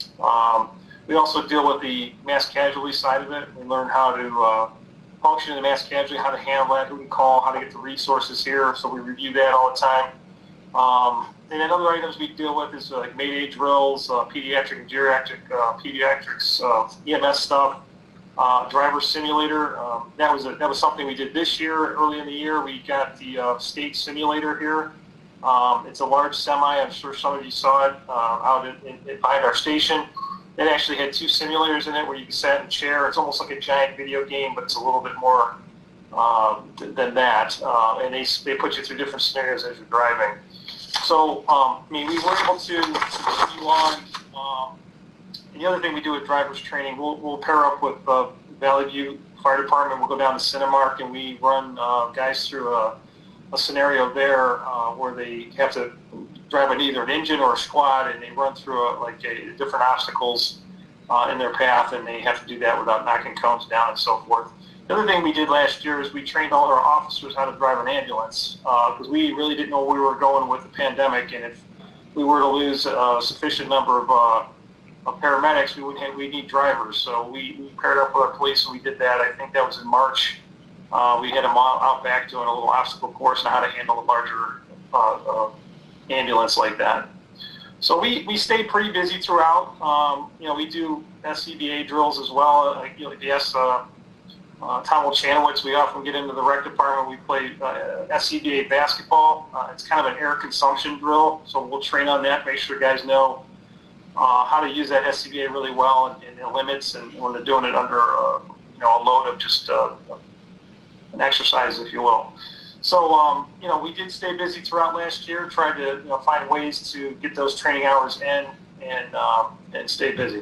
Um, we also deal with the mass casualty side of it. We learned how to uh, function in the mass casualty, how to handle that, who we call, how to get the resources here, so we review that all the time. Um, and then other items we deal with is uh, like Mayday drills, uh, pediatric and geriatric, uh, pediatrics, uh, E M S stuff, uh, driver simulator. Um, that was a, that was something we did this year. Early in the year, we got the uh, state simulator here. Um, it's a large semi. I'm sure some of you saw it uh, out in, in, in behind our station. It actually had two simulators in it where you can sit in a chair. It's almost like a giant video game, but it's a little bit more uh, than that. Uh, and they they put you through different scenarios as you're driving. So, um, I mean, we were able to continue on. Um, and the other thing we do with drivers training, we'll, we'll pair up with uh, Valley View Fire Department. We'll go down to Cinemark and we run uh, guys through a, a scenario there uh, where they have to drive an, either an engine or a squad, and they run through a, like a, different obstacles uh, in their path, and they have to do that without knocking cones down and so forth. The other thing we did last year is we trained all our officers how to drive an ambulance because uh, we really didn't know where we were going with the pandemic, and if we were to lose a sufficient number of, uh, of paramedics, we would have, we need drivers. So we, we paired up with our police and we did that. I think that was in March. Uh, we had them out back doing a little obstacle course on how to handle a larger uh, uh, ambulance like that. So we, we stayed pretty busy throughout. Um, you know, we do S C B A drills as well. Like, you know, the S. Uh, Uh, Tom Wolchanowicz, we often get into the rec department. We play uh, S C B A basketball. Uh, it's kind of an air consumption drill, so we'll train on that, make sure guys know uh, how to use that S C B A really well and, and the limits, and when they're doing it under uh, you know, a load of just uh, an exercise, if you will. So, um, you know, we did stay busy throughout last year, tried to you know, find ways to get those training hours in and, um, and stay busy.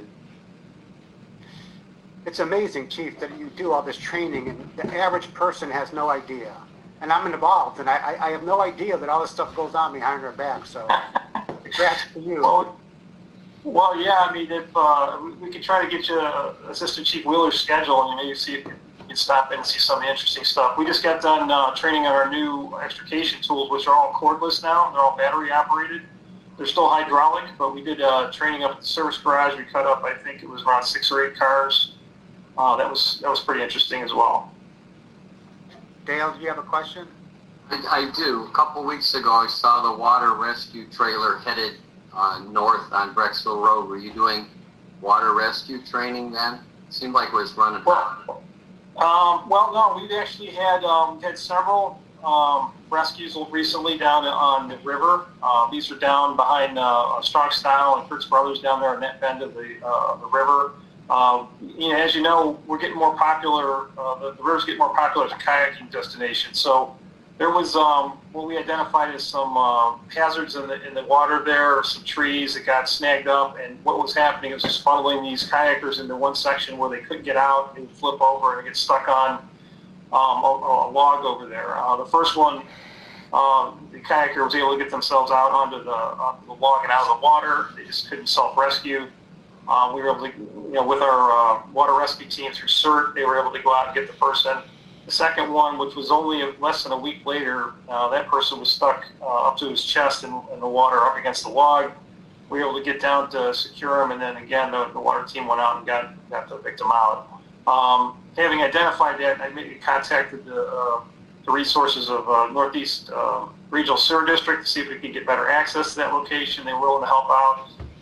It's amazing, Chief, that you do all this training and the average person has no idea. And I'm involved, and I, I have no idea that all this stuff goes on behind our back, so congrats to you. Well, well, yeah, I mean, if uh, we, we could try to get you uh, Assistant Chief Wheeler's schedule and maybe see if you can stop in and see some of the interesting stuff. We just got done uh, training on our new extrication tools, which are all cordless now. They're all battery operated. They're still hydraulic, but we did uh, training up at the service garage. We cut up, I think it was around six or eight cars. Uh, that was that was pretty interesting as well. Dale, do you have a question? I, I do. A couple weeks ago, I saw the water rescue trailer headed uh, north on Brecksville Road. Were you doing water rescue training then? It seemed like it was running. Well, um, well no, we've actually had um, had several um, rescues recently down on the river. Uh, these are down behind uh, Strong Style and Kurtz Brothers down there on that bend of the uh, the river. Um, you know, as you know, we're getting more popular, uh, the, the rivers get more popular as a kayaking destination. So there was um, what we identified as some uh, hazards in the in the water there, some trees that got snagged up, and what was happening was just funneling these kayakers into one section where they couldn't get out and flip over and get stuck on um, a, a log over there. Uh, the first one, uh, the kayaker was able to get themselves out onto the, onto the log and out of the water. They just couldn't self-rescue. Um, we were able to, you know, with our uh, water rescue team through CERT, they were able to go out and get the person. The second one, which was only less than a week later, uh, that person was stuck uh, up to his chest in, in the water up against the log. We were able to get down to secure him, and then again, the, the water team went out and got, got the victim out. Um, having identified that, I made, contacted the, uh, the resources of uh, Northeast uh, Regional Sewer District to see if we could get better access to that location. They were willing to help out.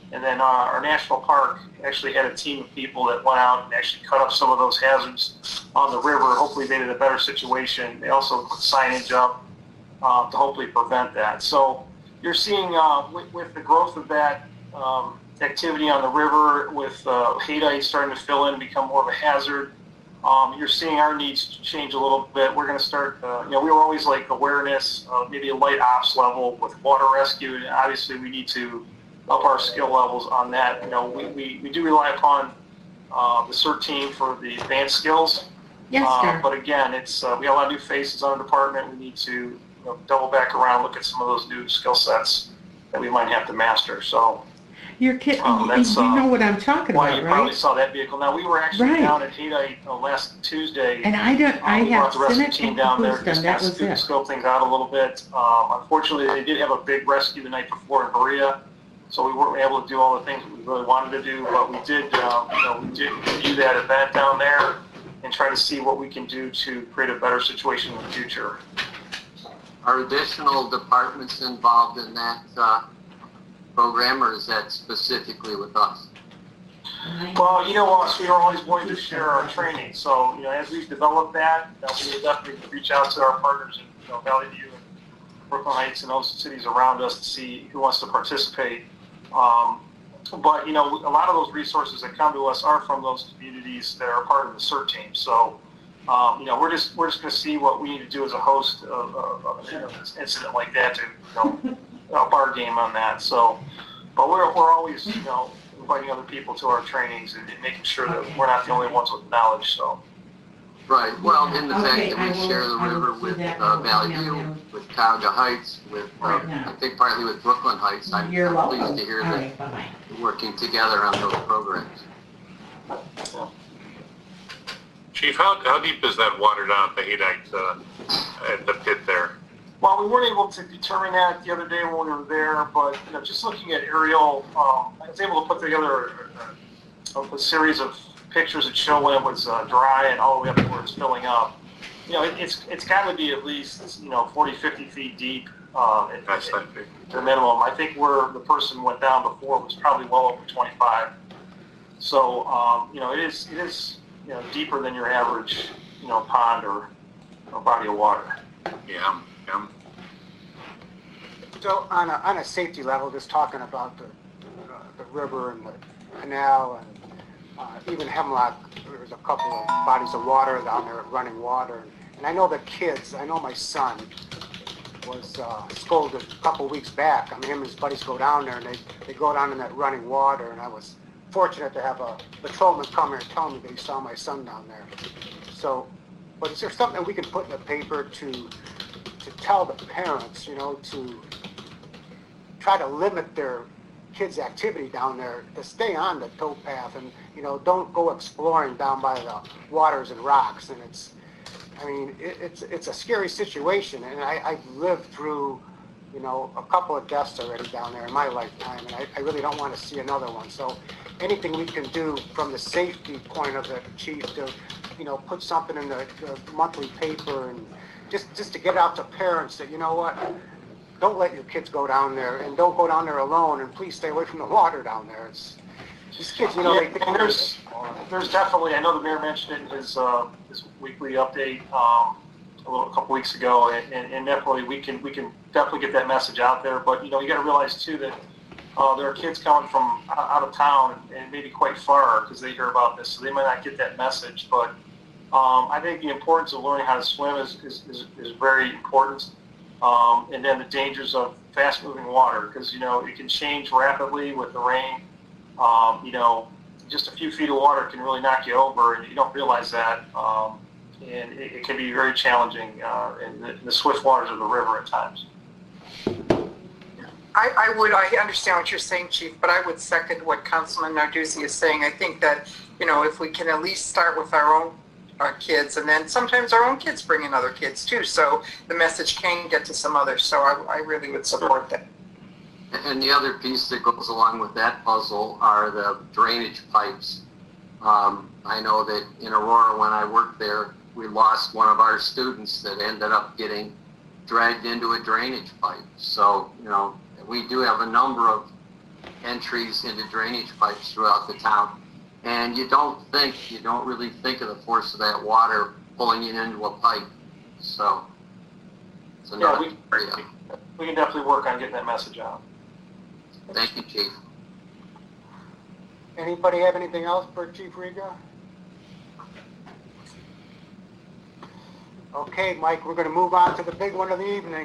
And then uh, our national park actually had a team of people that went out and actually cut up some of those hazards on the river. Hopefully they did a better situation. They also put signage up uh, to hopefully prevent that. So you're seeing uh, with, with the growth of that um, activity on the river, with uh, Haydite starting to fill in and become more of a hazard, um, you're seeing our needs change a little bit. We're going to start, uh, you know, we were always like awareness, uh, maybe a light ops level with water rescue, and obviously we need to up our skill levels on that. You know, we, we, we do rely upon uh, the CERT team for the advanced skills. Yes, uh, sir. But again, it's uh, we have a lot of new faces on the department. We need to you know, double back around, look at some of those new skill sets that we might have to master. So Your kid, um, you, that's, you know uh, what I'm talking why about, you probably right? saw that vehicle. Now, we were actually Right. down at Haydite uh, last Tuesday. And I don't, I Um, we have brought the rescue Senate team and down there, Houston, just that kind of was scope, it. scope things out a little bit. Um, unfortunately, they did have a big rescue the night before in Berea, so we weren't able to do all the things we really wanted to do. But we did, um, you know, we did review that event down there and try to see what we can do to create a better situation in the future. Are additional departments involved in that uh, program, or is that specifically with us? Well, you know us, we are always willing to share our training. So, you know, as we've developed that, uh, we will definitely reach out to our partners in you know, Valley View and Brooklyn Heights and those cities around us to see who wants to participate. Um, but, you know, a lot of those resources that come to us are from those communities that are part of the CERT team. So, um, you know, we're just we're just going to see what we need to do as a host of, of, of an incident like that to, you know, up our game on that. So, but we're we're always, you know, inviting other people to our trainings and making sure that we're not the only ones with knowledge. So. Right. Well, in the Okay, fact I that we will- share the I will river do with that uh, now. Valley Now, View, now. with Cuyahoga Heights, with uh, Right now. I think partly with Brooklyn Heights. I'm You're welcome. pleased to hear All that right, bye-bye. we're working together on those programs. Chief, how, how deep is that water down at the Haydite, uh, at the pit there? Well, we weren't able to determine that the other day when we were there, but you know, just looking at aerial, um, I was able to put together a, a, a series of pictures that show when it was uh, dry and all the way up to where it's filling up. You know, it, it's it's got to be at least you know forty, fifty feet deep. Um, at, That's at, not big. the minimum. I think where the person went down before was probably well over twenty-five. So um, you know, it is it is you know deeper than your average you know pond or, or body of water. Yeah, yeah. So on a, on a safety level, just talking about the, uh, the river and the canal and uh, even Hemlock, there's a couple of bodies of water down there, running water. And I know the kids, I know my son was uh, scolded a couple weeks back. I mean, him and his buddies go down there and they, they go down in that running water. And I was fortunate to have a patrolman come here and tell me that he saw my son down there. So, but is there something we can put in the paper to to tell the parents, you know, to try to limit their kids' activity down there, to stay on the towpath and, you know, don't go exploring down by the waters and rocks. And it's, I mean, it, it's it's a scary situation. And I, I've lived through, you know, a couple of deaths already down there in my lifetime, and I, I really don't want to see another one. So anything we can do from the safety point of the chief to, you know, put something in the, the monthly paper and just, just to get out to parents that, you know what, don't let your kids go down there, and don't go down there alone, and please stay away from the water down there. It's, these kids, you know, Yeah, they think and there's there's definitely, I know the mayor mentioned it in his uh, his weekly update um, a little a couple weeks ago, and, and, and definitely we can we can definitely get that message out there. But you know, you got to realize too that uh, there are kids coming from out of town and, and maybe quite far because they hear about this, so they might not get that message. But um, I think the importance of learning how to swim is is, is, is very important. Um, and then the dangers of fast-moving water, because, you know, it can change rapidly with the rain. Um, you know, just a few feet of water can really knock you over, and you don't realize that. Um, and it, it can be very challenging uh, in, the, in the swift waters of the river at times. I, I would, I understand what you're saying, Chief, but I would second what Councilman Narduzzi is saying. I think that, you know, if we can at least start with our own our kids, and then sometimes our own kids bring in other kids too, so the message can get to some others. So I, I really would support that. And the other piece that goes along with that puzzle are the drainage pipes. Um, I know that in Aurora, when I worked there, we lost one of our students that ended up getting dragged into a drainage pipe. So, you know, we do have a number of entries into drainage pipes throughout the town. And you don't think, you don't really think of the force of that water pulling it into a pipe. So it's Yeah, another we, area. we can definitely work on getting that message out. Thank you, Chief. Anybody have anything else for Chief Riga? Okay, Mike, we're going to move on to the big one of the evening.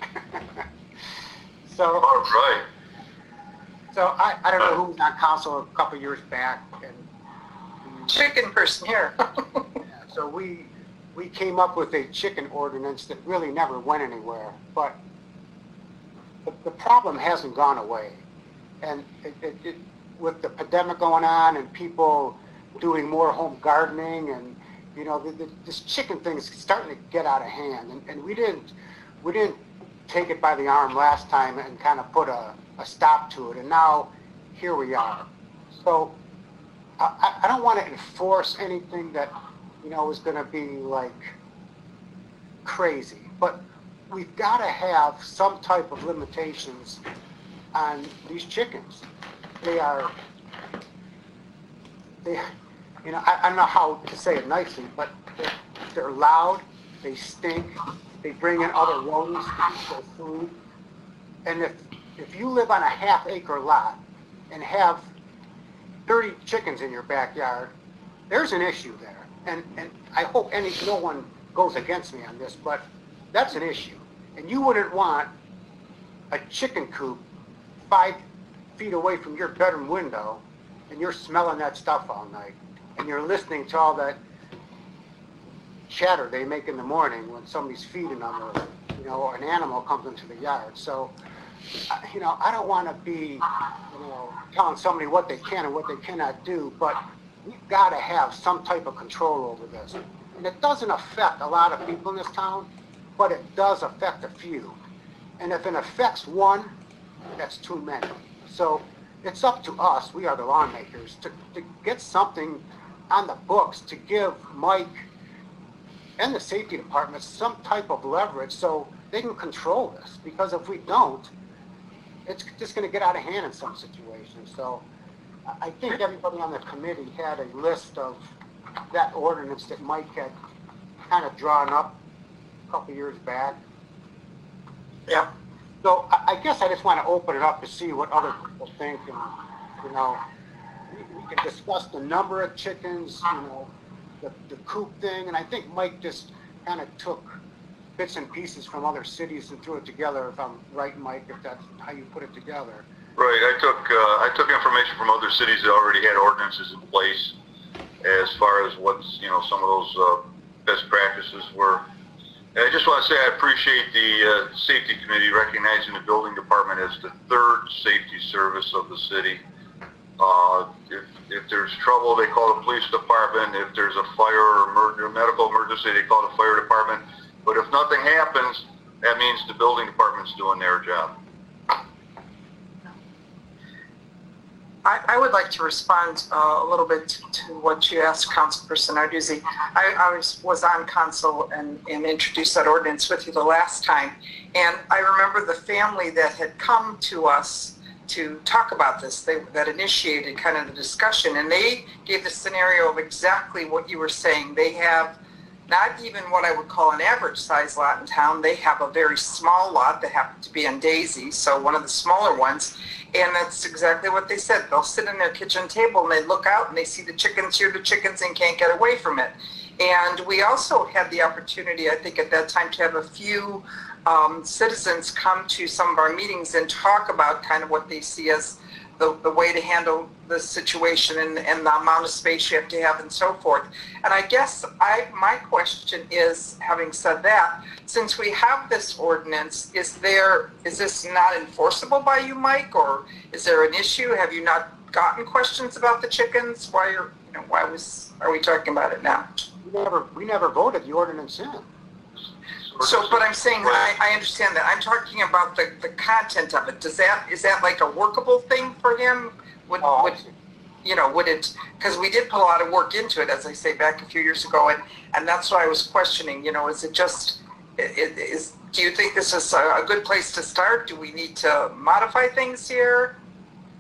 So, All right. so I, I don't know who was on council a couple years back, and Chicken person here. so we we came up with a chicken ordinance that really never went anywhere. But the, the problem hasn't gone away, and it, it, it, with the pandemic going on and people doing more home gardening, and you know, the, the, this chicken thing is starting to get out of hand, and, and we didn't we didn't take it by the arm last time and kind of put a, a stop to it, and now here we are. So I, I don't want to enforce anything that, you know, is going to be like crazy, but we've got to have some type of limitations on these chickens. They are, they, you know, I, I don't know how to say it nicely, but they're, they're loud, they stink, they bring in other rodents to eat their food. And if, if you live on a half acre lot and have thirty chickens in your backyard, there's an issue there. And, and I hope any, no one goes against me on this, but that's an issue. And you wouldn't want a chicken coop five feet away from your bedroom window, and you're smelling that stuff all night, and you're listening to all that chatter they make in the morning when somebody's feeding them, or, you know, or an animal comes into the yard. So, you know, I don't want to be, you know, telling somebody what they can and what they cannot do, but we've got to have some type of control over this. And it doesn't affect a lot of people in this town, but it does affect a few. And if it affects one, that's too many. So it's up to us, we are the lawmakers, to, to get something on the books to give Mike and the safety department some type of leverage so they can control this. Because if we don't, it's just going to get out of hand in some situations. So I think everybody on the committee had a list of that ordinance that Mike had kind of drawn up a couple years back. Yeah. So I I guess I just want to open it up to see what other people think, and, you know, we, we can discuss the number of chickens, you know, the, the coop thing, and I think Mike just kind of took bits and pieces from other cities and threw it together, if I'm right, Mike, if that's how you put it together. Right, I took, uh, I took information from other cities that already had ordinances in place as far as what's, you know, some of those, uh, best practices were. And I just want to say I appreciate the, uh, safety committee recognizing the building department as the third safety service of the city. Uh, if, if there's trouble, they call the police department. If there's a fire or emer- medical emergency, they call the fire department. But if nothing happens, that means the building department's doing their job. I, I would like to respond uh, a little bit to what you asked, Councilperson Narduzzi. I, I was, was on council and, and introduced that ordinance with you the last time. And I remember the family that had come to us to talk about this, they, that initiated kind of the discussion. And they gave the scenario of exactly what you were saying. They have not even what I would call an average size lot in town. They have a very small lot that happened to be on Daisy, so one of the smaller ones. And that's exactly what they said. They'll sit in their kitchen table and they look out and they see the chickens, hear the chickens, and can't get away from it. And we also had the opportunity, I think at that time, to have a few um, citizens come to some of our meetings and talk about kind of what they see as the, the way to handle the situation, and, and the amount of space you have to have and so forth. And I guess I my question is, having said that, since we have this ordinance, is there is this not enforceable by you, Mike, or is there an issue? Have you not gotten questions about the chickens? Why are you know why was are we talking about it now? We never we never voted the ordinance in. So, but I'm saying that I, I understand that. I'm talking about the, the content of it. Does that is that like a workable thing for him? Would, Oh, would you know, would it, because we did put a lot of work into it, as I say, back a few years ago, and, and that's what I was questioning, you know, is it just, it, is, do you think this is a, a good place to start? Do we need to modify things here?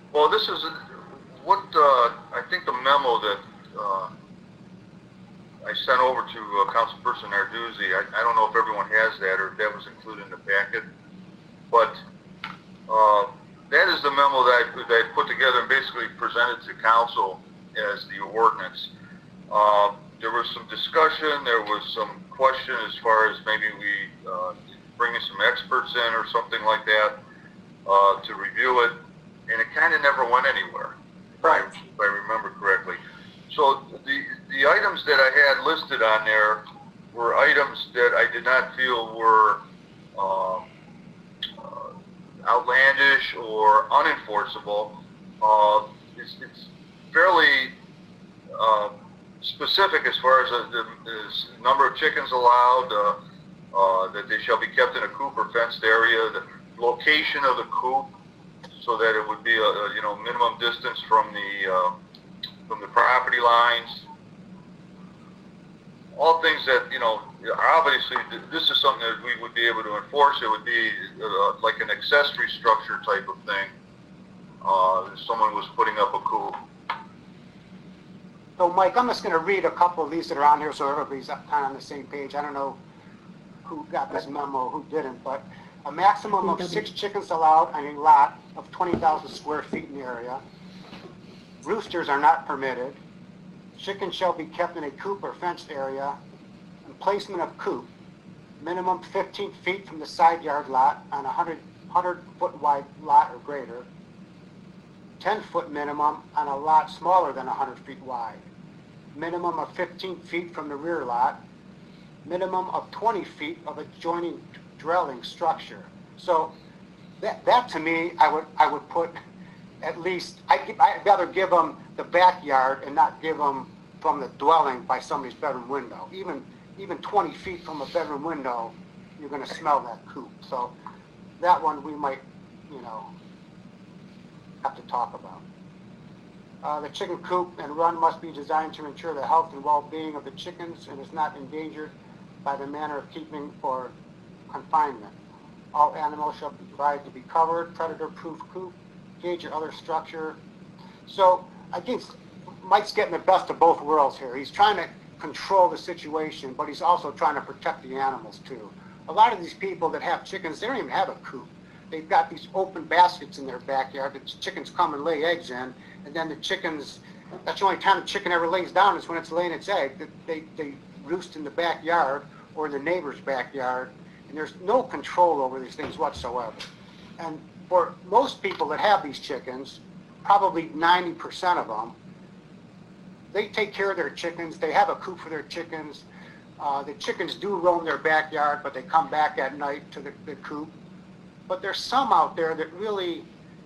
Well, this is, what, uh, I think the memo that, uh, I sent over to uh, Councilperson Narduzzi, I, I don't know if everyone has that or if that was included in the packet, but, uh, that is the memo that I, that I put together and basically presented to council as the ordinance. Uh, there was some discussion, there was some question as far as maybe we, uh, bring in some experts in or something like that, uh, to review it, and it kind of never went anywhere, Right. if I, if I remember correctly. So the, the items that I had listed on there were items that I did not feel were, um, uh, outlandish or unenforceable. Uh, it's, it's fairly, uh, specific as far as the, the number of chickens allowed, uh, uh, that they shall be kept in a coop or fenced area, the location of the coop, so that it would be a, a you know minimum distance from the uh, from the property lines. All things that you know obviously this is something that we would be able to enforce. It would be uh, like an accessory structure type of thing. Uh, if someone was putting up a coop. So Mike, I'm just going to read a couple of these that are on here so everybody's kind of on the same page. I don't know who got this memo, who didn't, but a maximum of six chickens allowed on a lot of twenty thousand square feet in the area. Roosters are not permitted. Chickens shall be kept in a coop or fenced area. And placement of coop, minimum fifteen feet from the side yard lot on a one hundred foot wide lot or greater. ten foot minimum on a lot smaller than one hundred feet wide. Minimum of fifteen feet from the rear lot. Minimum of twenty feet of adjoining dwelling structure. So that, that to me, I would I would put at least, I, I'd rather give them the backyard and not give them from the dwelling by somebody's bedroom window. Even even twenty feet from a bedroom window, you're going to smell that coop. So that one we might, you know, have to talk about. Uh, the chicken coop and run must be designed to ensure the health and well-being of the chickens and is not endangered by the manner of keeping or confinement. All animals shall be provided to be covered, predator-proof coop, cage or other structure. So again, Mike's getting the best of both worlds here. He's trying to control the situation, but he's also trying to protect the animals too. A lot of these people that have chickens, they don't even have a coop. They've got these open baskets in their backyard that chickens come and lay eggs in, and then the chickens, that's the only time the chicken ever lays down is when it's laying its egg. They, they roost in the backyard or in the neighbor's backyard, and there's no control over these things whatsoever. And for most people that have these chickens, probably ninety percent of them, they take care of their chickens. They have a coop for their chickens. Uh, the chickens do roam their backyard, but they come back at night to the, the coop. But there's some out there that really,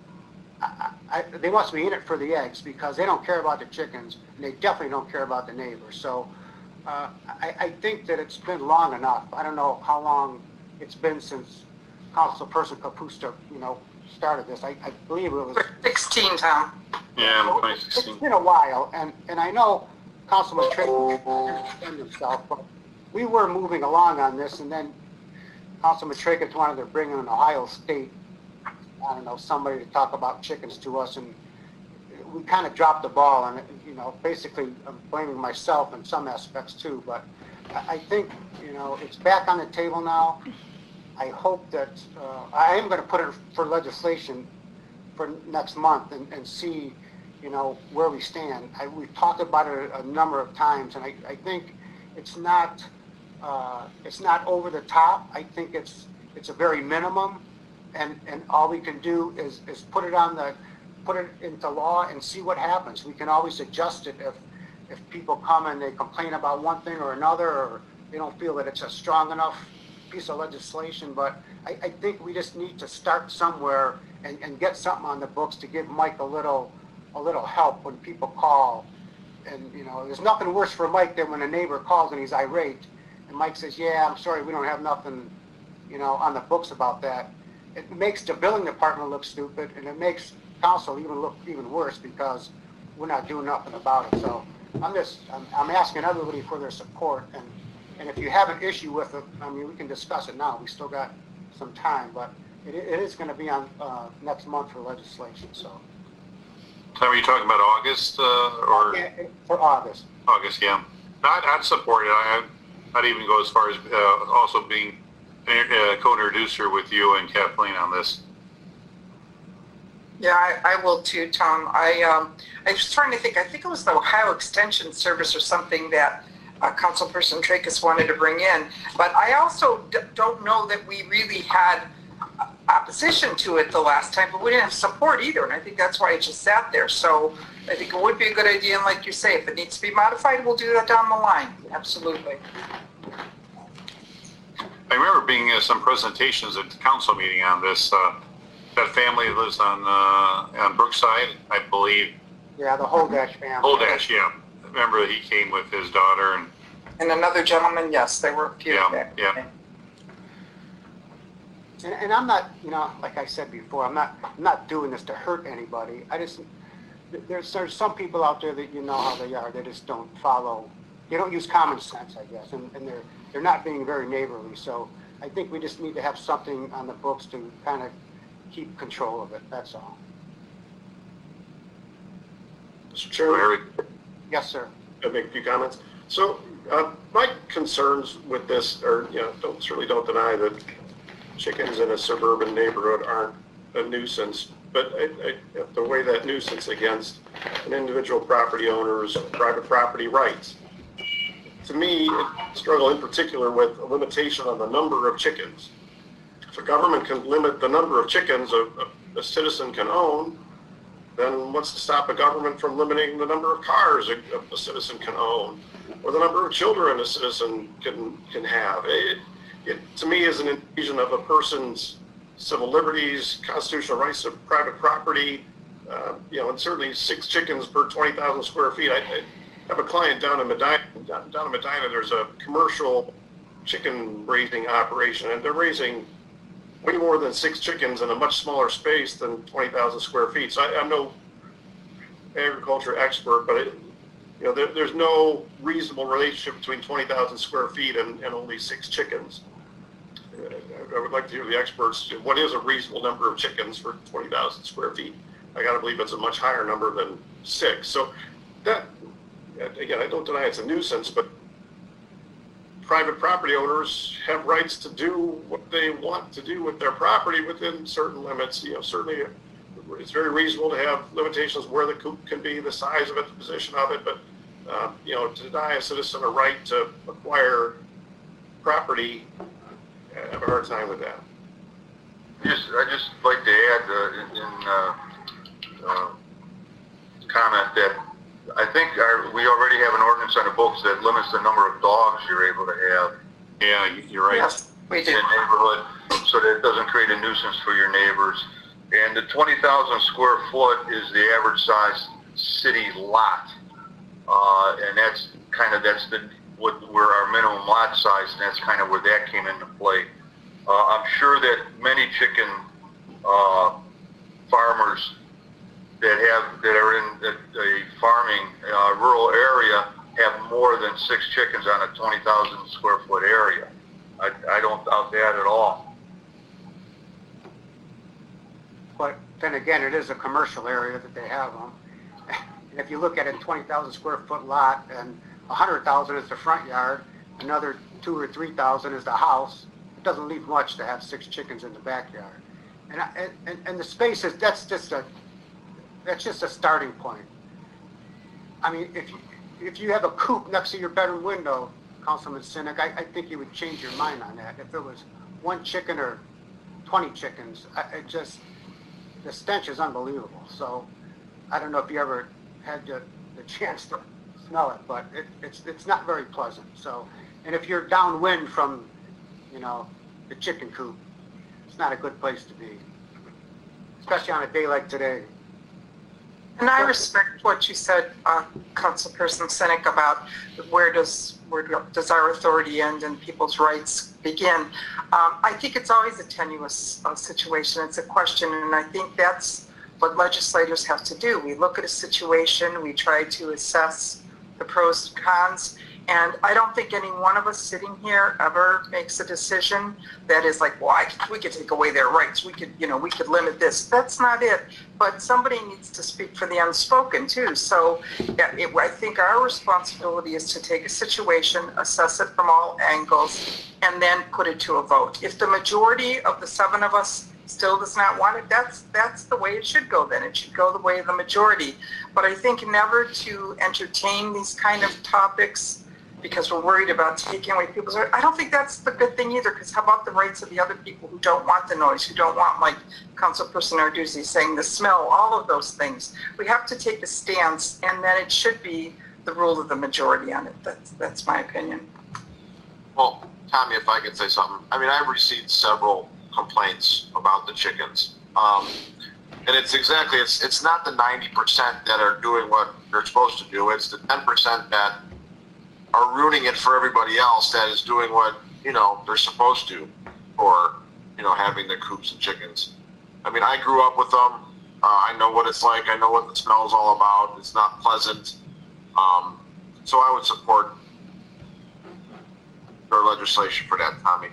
I, I, they must be in it for the eggs because they don't care about the chickens, and they definitely don't care about the neighbors. So uh, I, I think that it's been long enough. I don't know how long it's been since Councilperson Kapusta, you know, started this. I, I believe it was sixteen, Tom. Yeah, twenty sixteen. It's been a while, and, and I know Councilman Trayton didn't defend himself, but we were moving along on this, and then Councilman Trayton wanted to bring in an Ohio State, I don't know, somebody to talk about chickens to us, and we kind of dropped the ball, and, you know, basically I'm blaming myself in some aspects too, but I, I think, you know, it's back on the table now. I hope that, uh, I am going to put it for legislation for next month and, and see, you know, where we stand. I, we've talked about it a, a number of times, and I, I think it's not, uh, it's not over the top. I think it's, it's a very minimum, and, and all we can do is, is put it on the, put it into law and see what happens. We can always adjust it if, if people come and they complain about one thing or another, or they don't feel that it's a strong enough piece of legislation. But I, I think we just need to start somewhere and, and get something on the books to give Mike a little, a little help when people call. And, you know, there's nothing worse for Mike than when a neighbor calls and he's irate, and Mike says, yeah, I'm sorry, we don't have nothing, you know, on the books about that. It makes the billing department look stupid, and it makes council even look even worse because we're not doing nothing about it. So I'm just, I'm, I'm asking everybody for their support, and, and if you have an issue with it, I mean, we can discuss it now. We still got some time, but it, it is going to be on uh, next month for legislation. So Tom, are you talking about August, uh, or Yeah, for August. August, yeah. I'd, I'd support it. I, I'd even go as far as, uh, also being a co-introducer with you and Kathleen on this. Yeah, I, I will too, Tom. I, um, I was trying to think, I think it was the Ohio Extension Service or something that uh, Councilperson Tracus wanted to bring in. But I also d- don't know that we really had opposition to it the last time, but we didn't have support either. And I think that's why it just sat there. So I think it would be a good idea. And like you say, if it needs to be modified, we'll do that down the line. Absolutely. I remember being uh, some presentations at the council meeting on this. Uh, that family lives on uh, on Brookside, I believe. Yeah, the Holdash family. Holdash, yeah. I remember he came with his daughter and. And another gentleman, yes, there were a few. Yeah, there. yeah. And, and I'm not, you know, like I said before, I'm not, I'm not doing this to hurt anybody. I just, there's, there's some people out there that you know how they are. They just don't follow. They don't use common sense, I guess, and, and they're, they're not being very neighborly. So I think we just need to have something on the books to kind of keep control of it. That's all. Mister Chairman, Yes, sir. I'll make a few comments. So uh, my concerns with this are, you know, don't certainly don't deny that chickens in a suburban neighborhood aren't a nuisance, but I, I, the way that nuisance against an individual property owner's private property rights. To me, I struggle in particular with a limitation on the number of chickens. If a government can limit the number of chickens a, a, a citizen can own, then what's to stop a government from limiting the number of cars a, a citizen can own, or the number of children a citizen can can have? It, it to me is an invasion of a person's civil liberties, constitutional rights of private property. Uh, you know, and certainly six chickens per twenty thousand square feet. I, I have a client down in Medina. Down in Medina, there's a commercial chicken raising operation, and they're raising way more than six chickens in a much smaller space than twenty thousand square feet. So I, I'm no agriculture expert, but it, you know, there, there's no reasonable relationship between twenty thousand square feet and, and only six chickens. I, I would like to hear the experts. What is a reasonable number of chickens for twenty thousand square feet? I got to believe it's a much higher number than six. So that, again, I don't deny it's a nuisance, but private property owners have rights to do what they want to do with their property within certain limits. You know, certainly it's very reasonable to have limitations where the coop can be, the size of it, the position of it, but uh, you know, to deny a citizen a right to acquire property, I have a hard time with that. Just, I just like to add uh, in uh, uh, comment that I think our, we already have an ordinance on the books that limits the number of dogs you're able to have. Yeah, you're right. Yes, we do. In the neighborhood, so that it doesn't create a nuisance for your neighbors. And the twenty thousand square foot is the average size city lot, uh, and that's kind of that's the what where our minimum lot size, and that's kind of where that came into play. Uh, I'm sure that many chicken uh, farmers that have that are in a, a farming uh, rural area have more than six chickens on a twenty thousand square foot area. I, I don't doubt that at all. But then again, it is a commercial area that they have them. And if you look at a twenty thousand square foot lot and one hundred thousand is the front yard, another two or three thousand is the house, it doesn't leave much to have six chickens in the backyard. And, I, and, and the space is, that's just a, that's just a starting point. I mean, if you, if you have a coop next to your bedroom window, Councilman Sinek, I, I think you would change your mind on that. If it was one chicken or twenty chickens, I, it just, the stench is unbelievable. So I don't know if you ever had the, the chance to smell it, but it, it's it's not very pleasant. So, and if you're downwind from, you know, the chicken coop, it's not a good place to be, especially on a day like today. And I respect what you said, uh, Councilperson Sinek, about where does where does our authority end and people's rights begin. Um, I think it's always a tenuous uh, situation. It's a question, and I think that's what legislators have to do. We look at a situation, we try to assess the pros and cons, And I don't think any one of us sitting here ever makes a decision that is like, well, I could, we could take away their rights. We could, you know, we could limit this. That's not it. But somebody needs to speak for the unspoken too. So yeah, it, I think our responsibility is to take a situation, assess it from all angles, and then put it to a vote. If the majority of the seven of us still does not want it, that's that's the way it should go then. It should go the way of the majority. But I think never to entertain these kind of topics because we're worried about taking away people's rights. I don't think that's the good thing either, because how about the rights of the other people who don't want the noise, who don't want, like Councilperson Narduzzi saying, the smell, all of those things. We have to take a stance, and then it should be the rule of the majority on it. That's, that's my opinion. Well, Tommy, if I could say something. I mean, I've received several complaints about the chickens. Um, and it's exactly, it's it's not the ninety percent that are doing what they're supposed to do. It's the ten percent that are ruining it for everybody else that is doing what, you know, they're supposed to, or, you know, having their coops and chickens. I mean, I grew up with them. Uh, I know what it's like. I know what the smell is all about. It's not pleasant. Um, so I would support their legislation for that, Tommy.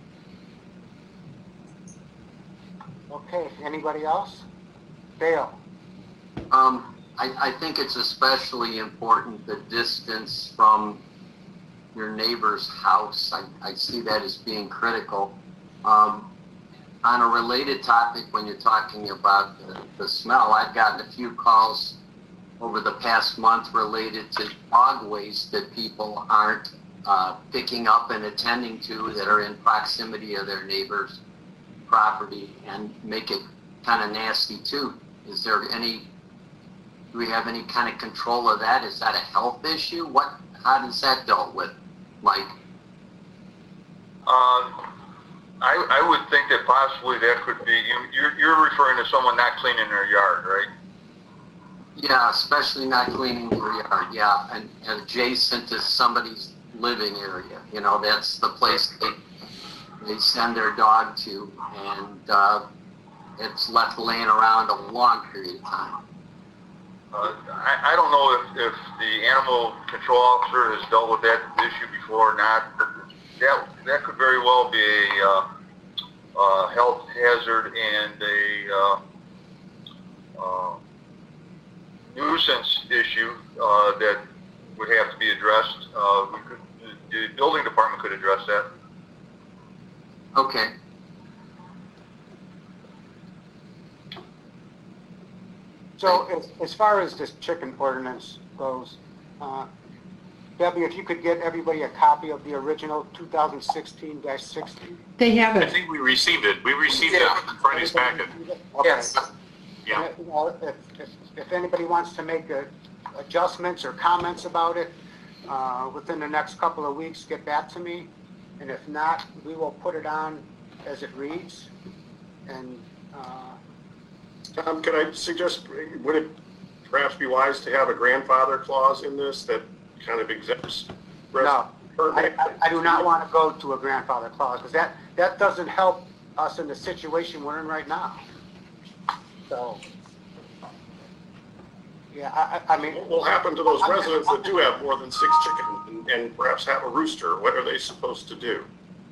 Okay, anybody else? Dale? Um, I, I think it's especially important the distance from your neighbor's house. I, I see that as being critical. Um, on a related topic, when you're talking about the, the smell, I've gotten a few calls over the past month related to dog waste that people aren't uh, picking up and attending to that are in proximity of their neighbor's property and make it kind of nasty too. Is there any, do we have any kind of control of that? Is that a health issue? What, how does that dealt with, Mike? Uh, I, I would think that possibly that could be, you, you're, you're referring to someone not cleaning their yard, right? Yeah, especially not cleaning your yard, yeah, and, and adjacent to somebody's living area. You know, that's the place they, they send their dog to, and uh, it's left laying around a long period of time. Uh, I, I don't know if, if the animal control officer has dealt with that issue before or not. That, that could very well be a uh, uh, health hazard and a uh, uh, nuisance issue uh, that would have to be addressed. Uh, we could, the building department could address that. Okay. So as, as far as this chicken ordinance goes, uh, Debbie, if you could get everybody a copy of the original two thousand sixteen dash sixty. They have I it. think we received it. We received it in Friday's packet. Okay. Yes. Yeah. You know, if, if, if anybody wants to make uh, adjustments or comments about it, uh, within the next couple of weeks, get back to me. And if not, we will put it on as it reads. And, uh, Tom, could I suggest, would it perhaps be wise to have a grandfather clause in this that kind of exempts? no, I, I, I do not want to go to a grandfather clause, because that, that doesn't help us in the situation we're in right now. So, yeah, I, I I mean. What will happen to those residents that do have more than six chickens and, and perhaps have a rooster? What are they supposed to do?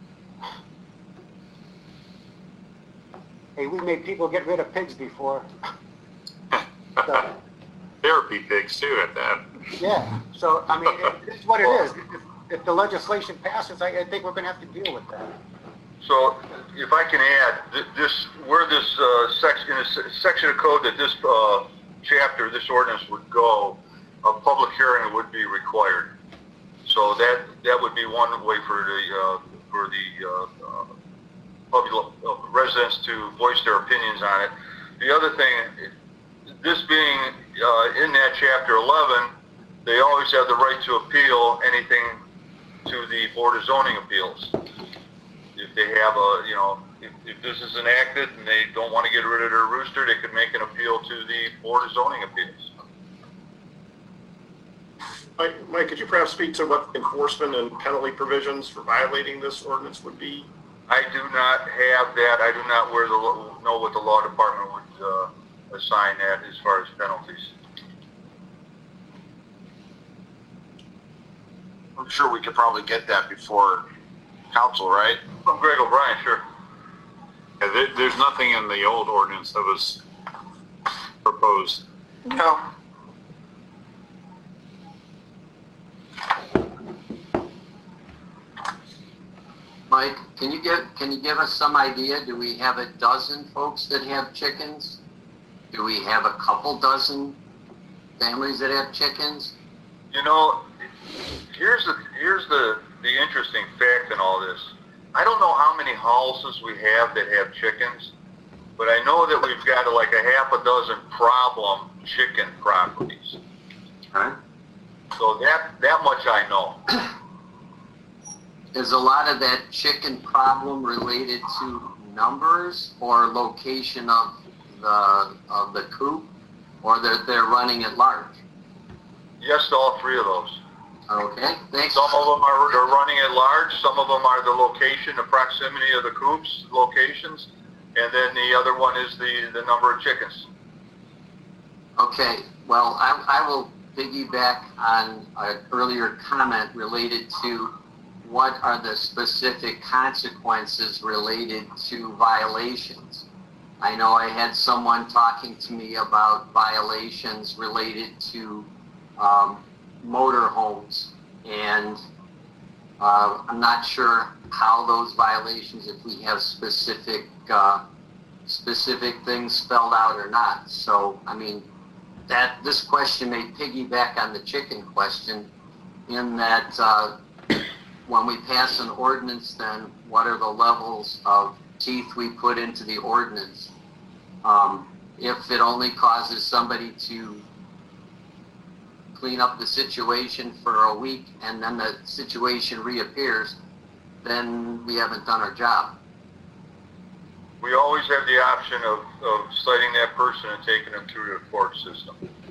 Hey, we made people get rid of pigs before. So, Therapy pigs too at that. yeah, so, I mean, it- it's what it is. If, if the legislation passes, I, I think we're gonna have to deal with that. So, if I can add, th- this, where this uh, section, in this section of code that this uh, chapter, this ordinance would go, a public hearing would be required. So that that would be one way for the uh, for the uh, uh, public uh, residents to voice their opinions on it. The other thing, this being uh, in that chapter eleven, they always have the right to appeal anything to the Board of Zoning Appeals. If they have a, you know, if, if this is enacted and they don't want to get rid of their rooster, they could make an appeal to the Board of Zoning Appeals. Mike, Mike, could you perhaps speak to what enforcement and penalty provisions for violating this ordinance would be? I do not have that. I do not where the, lo- know what the law department would uh, assign that as far as penalties. I'm sure we could probably get that before council, right? From Greg O'Brien, sure. Yeah, there, there's nothing in the old ordinance that was proposed. No. Mike, can you give, can you give us some idea? Do we have a dozen folks that have chickens? Do we have a couple dozen families that have chickens? You know, here's the here's the the interesting fact in all this. I don't know how many houses we have that have chickens, but I know that we've got like a half a dozen problem chicken properties. Right. So that that much I know. Is a lot of that chicken problem related to numbers or location of the of the coop, or that they're running at large? Yes to all three of those. Okay, thanks. Some of them are they're running at large. Some of them are the location, the proximity of the coops locations, and then the other one is the the number of chickens. Okay, well, I, I will piggyback on an earlier comment related to what are the specific consequences related to violations. I know I had someone talking to me about violations related to um, motor homes, and uh, I'm not sure how those violations, if we have specific uh, specific things spelled out or not. So, I mean, that this question may piggyback on the chicken question, in that uh, when we pass an ordinance, then what are the levels of teeth we put into the ordinance? Um, if it only causes somebody to clean up the situation for a week and then the situation reappears, then we haven't done our job. We always have the option of, of citing that person and taking them through the court system.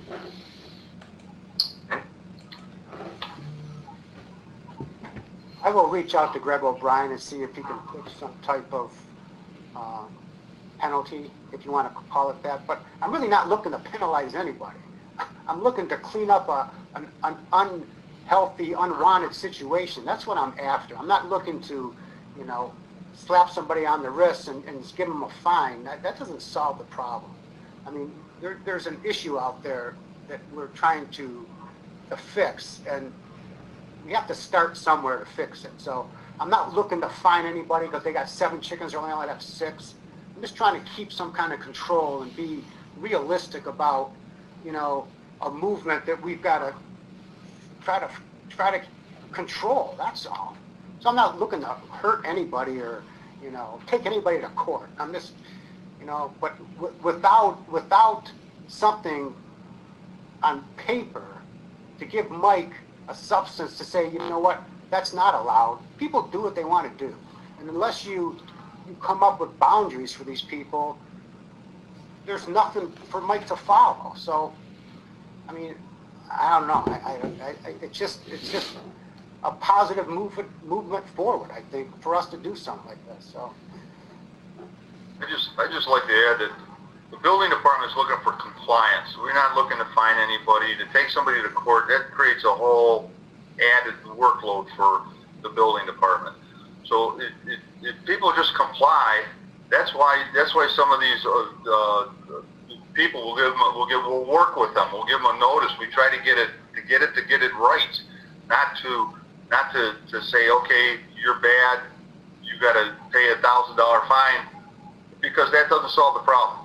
I will reach out to Greg O'Brien and see if he can put some type of uh, penalty, if you want to call it that. But I'm really not looking to penalize anybody. I'm looking to clean up a, an, an unhealthy, unwanted situation. That's what I'm after. I'm not looking to, you know, slap somebody on the wrist and, and give them a fine. That, that doesn't solve the problem. I mean, there, there's an issue out there that we're trying to, to fix, and we have to start somewhere to fix it. So I'm not looking to fine anybody because they got seven chickens or only only have six. I'm just trying to keep some kind of control and be realistic about, you know, a movement that we've got to try to try to control. That's all. So I'm not looking to hurt anybody or, you know, take anybody to court. I'm just, you know, but w- without without something on paper to give Mike a substance to say, you know what, that's not allowed. People do what they want to do, and unless you you come up with boundaries for these people, there's nothing for Mike to follow. So, I mean, I don't know. I, I, I it's just it's just a positive movement movement forward, I think, for us to do something like this. So, I just I just like to add that the building department is looking for compliance. We're not looking to fine anybody. To take somebody to court, that creates a whole added workload for the building department. So it, it, if people just comply, that's why that's why some of these uh, uh, people will give them a, we'll give we'll work with them. We'll give them a notice. We try to get it to get it to get it right, not to not to, to say, okay, you're bad, you got to pay a thousand dollar fine, because that doesn't solve the problem.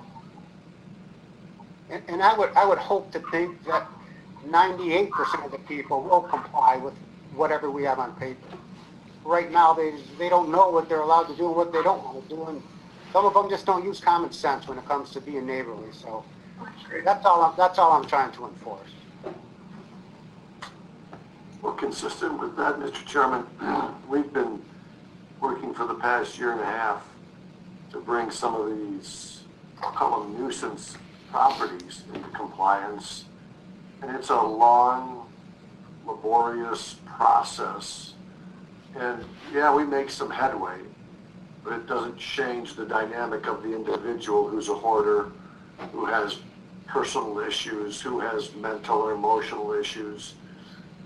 and, and I would I would hope to think that ninety-eight percent of the people will comply with whatever we have on paper. Right now, they they don't know what they're allowed to do and what they don't want to do, and some of them just don't use common sense when it comes to being neighborly. So that's all I'm, that's all I'm trying to enforce. Well, consistent with that, Mister Chairman, we've been working for the past year and a half to bring some of these, I'll call them nuisance properties, into compliance. And it's a long, laborious process. And yeah, we make some headway, but it doesn't change the dynamic of the individual who's a hoarder, who has personal issues, who has mental or emotional issues.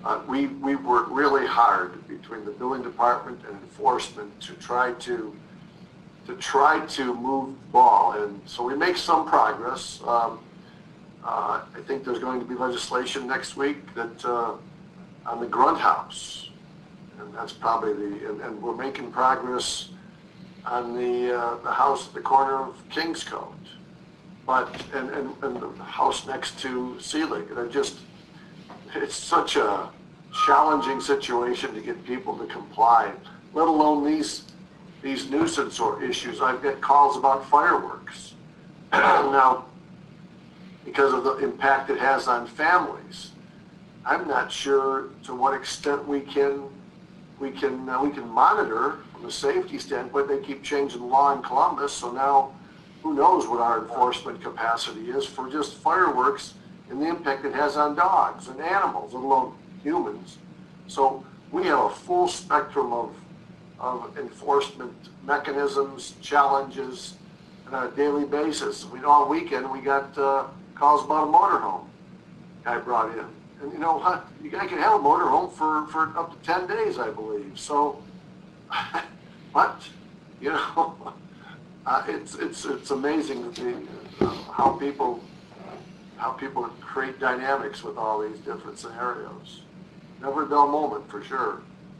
uh, we, we worked really hard between the building department and enforcement to try to, to try to move the ball. And so we make some progress. Um, uh, I think there's going to be legislation next week that, uh, on the grunt house. And that's probably the, and, and we're making progress on the, uh, the house at the corner of Kingscote. But, and, and, and the house next to Seelig. And I just, it's such a challenging situation to get people to comply, let alone these, these nuisance or issues. I've got calls about fireworks. Now, because of the impact it has on families, I'm not sure to what extent we can, we can, uh, we can monitor from a safety standpoint. They keep changing the law in Columbus, so now who knows what our enforcement capacity is for just fireworks and the impact it has on dogs and animals, let alone humans. So we have a full spectrum of, of enforcement mechanisms, challenges, and on a daily basis. We know all weekend we got uh, calls about a motorhome guy brought in. And you know what? You guy can have a motorhome for, for up to ten days, I believe. So, what? You know, uh, it's it's it's amazing the, uh, how people how people create dynamics with all these different scenarios. Never a dull moment, for sure.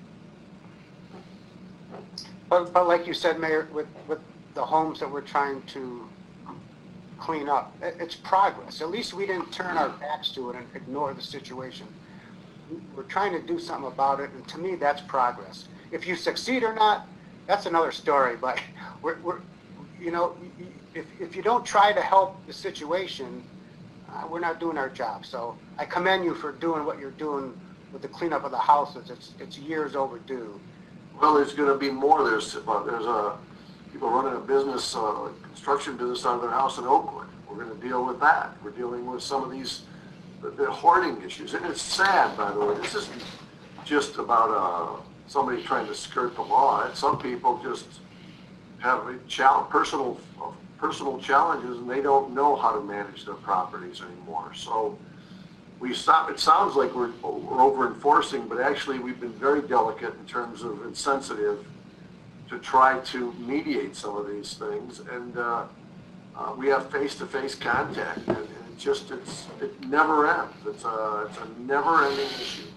But, but like you said, Mayor, with, with the homes that we're trying to clean up, it- it's progress. At least we didn't turn our backs to it and ignore the situation. We're trying to do something about it, and to me, that's progress. If you succeed or not, that's another story, but we're, we're you know, if, if you don't try to help the situation, uh, we're not doing our job. So I commend you for doing what you're doing with the cleanup of the houses. It's, it's years overdue. Well, there's going to be more. There's uh, there's a people running a business, uh, construction business out of their house in Oakwood. We're going to deal with that. We're dealing with some of these the, the hoarding issues, and it's sad, by the way. This isn't just about uh, somebody trying to skirt the law. It's some people just have a challenge, personal uh, personal challenges, and they don't know how to manage their properties anymore. So we stop. It sounds like we're, we're over enforcing, but actually we've been very delicate in terms of and sensitive to try to mediate some of these things. And uh, uh, we have face-to-face contact, and, and it just it's it never ends. It's a it's a never-ending issue.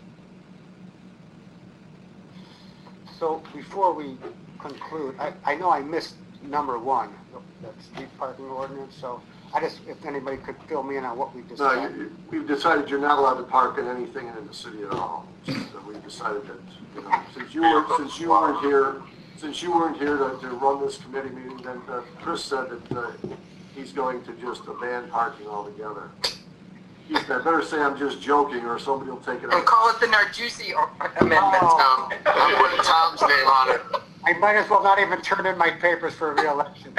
So before we conclude, I, I know I missed number one, that street parking ordinance, so I just, if anybody could fill me in on what we No, decided. you, you- we've decided you're not allowed to park in anything in the city at all. Just that we've decided that, you know, since you were, since you weren't here, since you weren't here to, to run this committee meeting, then uh, Chris said that uh, he's going to just ban parking altogether. He said, I better say I'm just joking, or somebody will take it And up. call it the Narduzzi amendment. Oh. Um, I'm putting Tom's name on it. I might as well not even turn in my papers for reelection.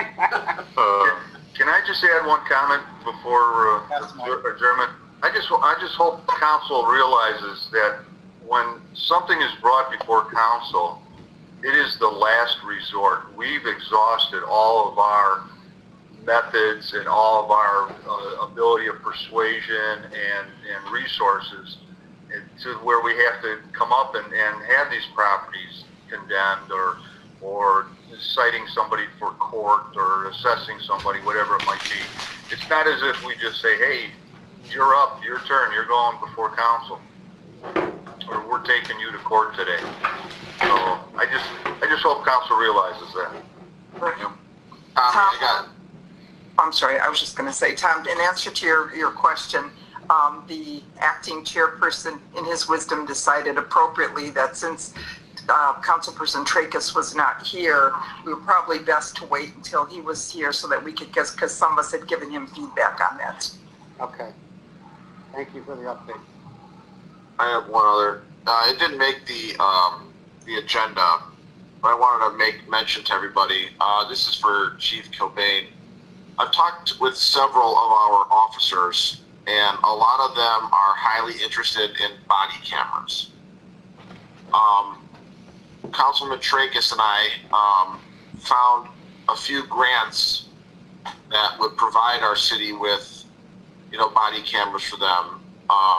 Uh, Can I just add one comment before uh, Yes, Mike. adjournment? I just, I just hope council realizes that when something is brought before council, it is the last resort. We've exhausted all of our methods and all of our uh, ability of persuasion and, and resources and to where we have to come up and, and have these properties condemned or or citing somebody for court or assessing somebody, whatever it might be. It's not as if we just say, hey, you're up, your turn, you're going before council, or we're taking you to court today. So I just, I just hope council realizes that. Tom, I got I'm sorry, I was just going to say, Tom, in answer to your, your question, um, the acting chairperson, in his wisdom, decided appropriately that since uh, Councilperson Tracus was not here, we were probably best to wait until he was here so that we could, because some of us had given him feedback on that. Okay. Thank you for the update. I have one other. Uh, it didn't make the um, the agenda, but I wanted to make mention to everybody. Uh, this is for Chief Kilbane. I've talked with several of our officers, and a lot of them are highly interested in body cameras. Um, Councilman Tracus and I um, found a few grants that would provide our city with, you know, body cameras for them. Um,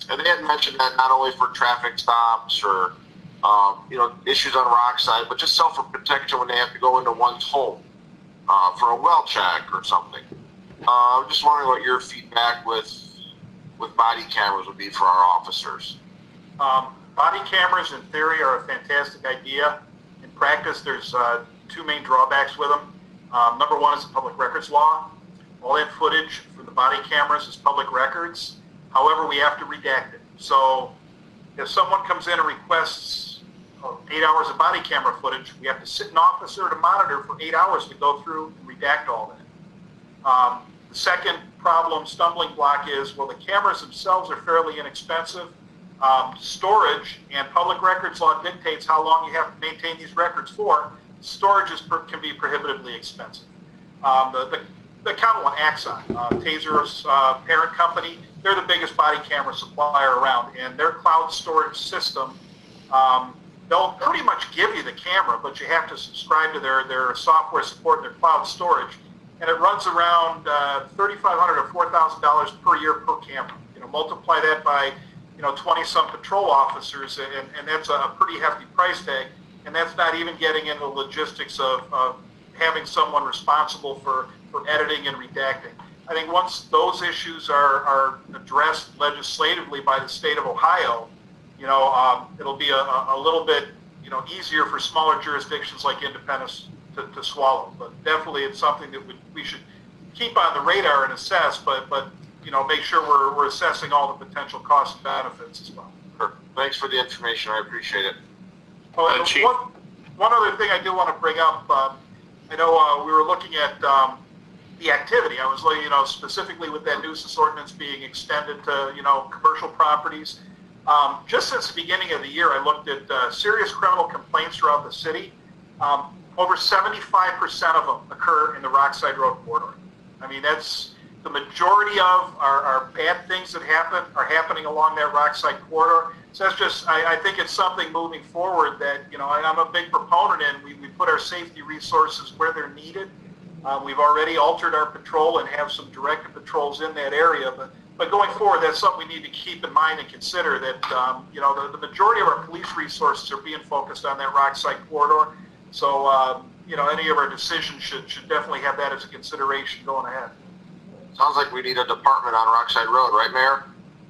and they had mentioned that not only for traffic stops or, um, you know, issues on Rockside, but just self-protection when they have to go into one's home uh, for a well check or something. Uh, I'm just wondering what your feedback with with body cameras would be for our officers. Um, body cameras, in theory, are a fantastic idea. In practice, there's uh, two main drawbacks with them. Um, number one is the public records law. All that footage for the body cameras is public records. However, we have to redact it. So if someone comes in and requests uh, eight hours of body camera footage, we have to sit an officer to monitor for eight hours to go through and redact all that. Um, the second problem, stumbling block, is, well, the cameras themselves are fairly inexpensive. Um, storage and public records law dictates how long you have to maintain these records for. Storage is per, can be prohibitively expensive. Um, the, the, the common one, Axon, uh, Taser's uh, parent company, they're the biggest body camera supplier around, and their cloud storage system, um, they'll pretty much give you the camera, but you have to subscribe to their, their software support and their cloud storage, and it runs around uh, thirty-five hundred dollars or four thousand dollars per year per camera. You know, multiply that by, you know, twenty-some patrol officers, and, and that's a pretty hefty price tag, and that's not even getting into the logistics of, of having someone responsible for, for editing and redacting. I think once those issues are, are addressed legislatively by the state of Ohio, you know, um, it'll be a, a little bit, you know, easier for smaller jurisdictions like Independence to, to swallow. But definitely it's something that we, we should keep on the radar and assess, but, but you know, make sure we're, we're assessing all the potential costs and benefits as well. Sure. Thanks for the information. I appreciate it. Oh, and one, one other thing I do want to bring up, um, I know uh, we were looking at um, the activity. I was looking, you know, specifically with that nuisance ordinance being extended to, you know, commercial properties. Um, just since the beginning of the year, I looked at uh, serious criminal complaints throughout the city. Um, over seventy-five percent of them occur in the Rockside Road corridor. I mean, that's the majority of our, our bad things that happen are happening along that Rockside corridor. So that's just, I, I think it's something moving forward that, you know, I, I'm a big proponent in. We, we put our safety resources where they're needed. Um, we've already altered our patrol and have some directed patrols in that area. But, but going forward, that's something we need to keep in mind and consider that, um, you know, the, the majority of our police resources are being focused on that Rockside corridor. So, um, you know, any of our decisions should, should definitely have that as a consideration going ahead. Sounds like we need a department on Rockside Road, right, Mayor?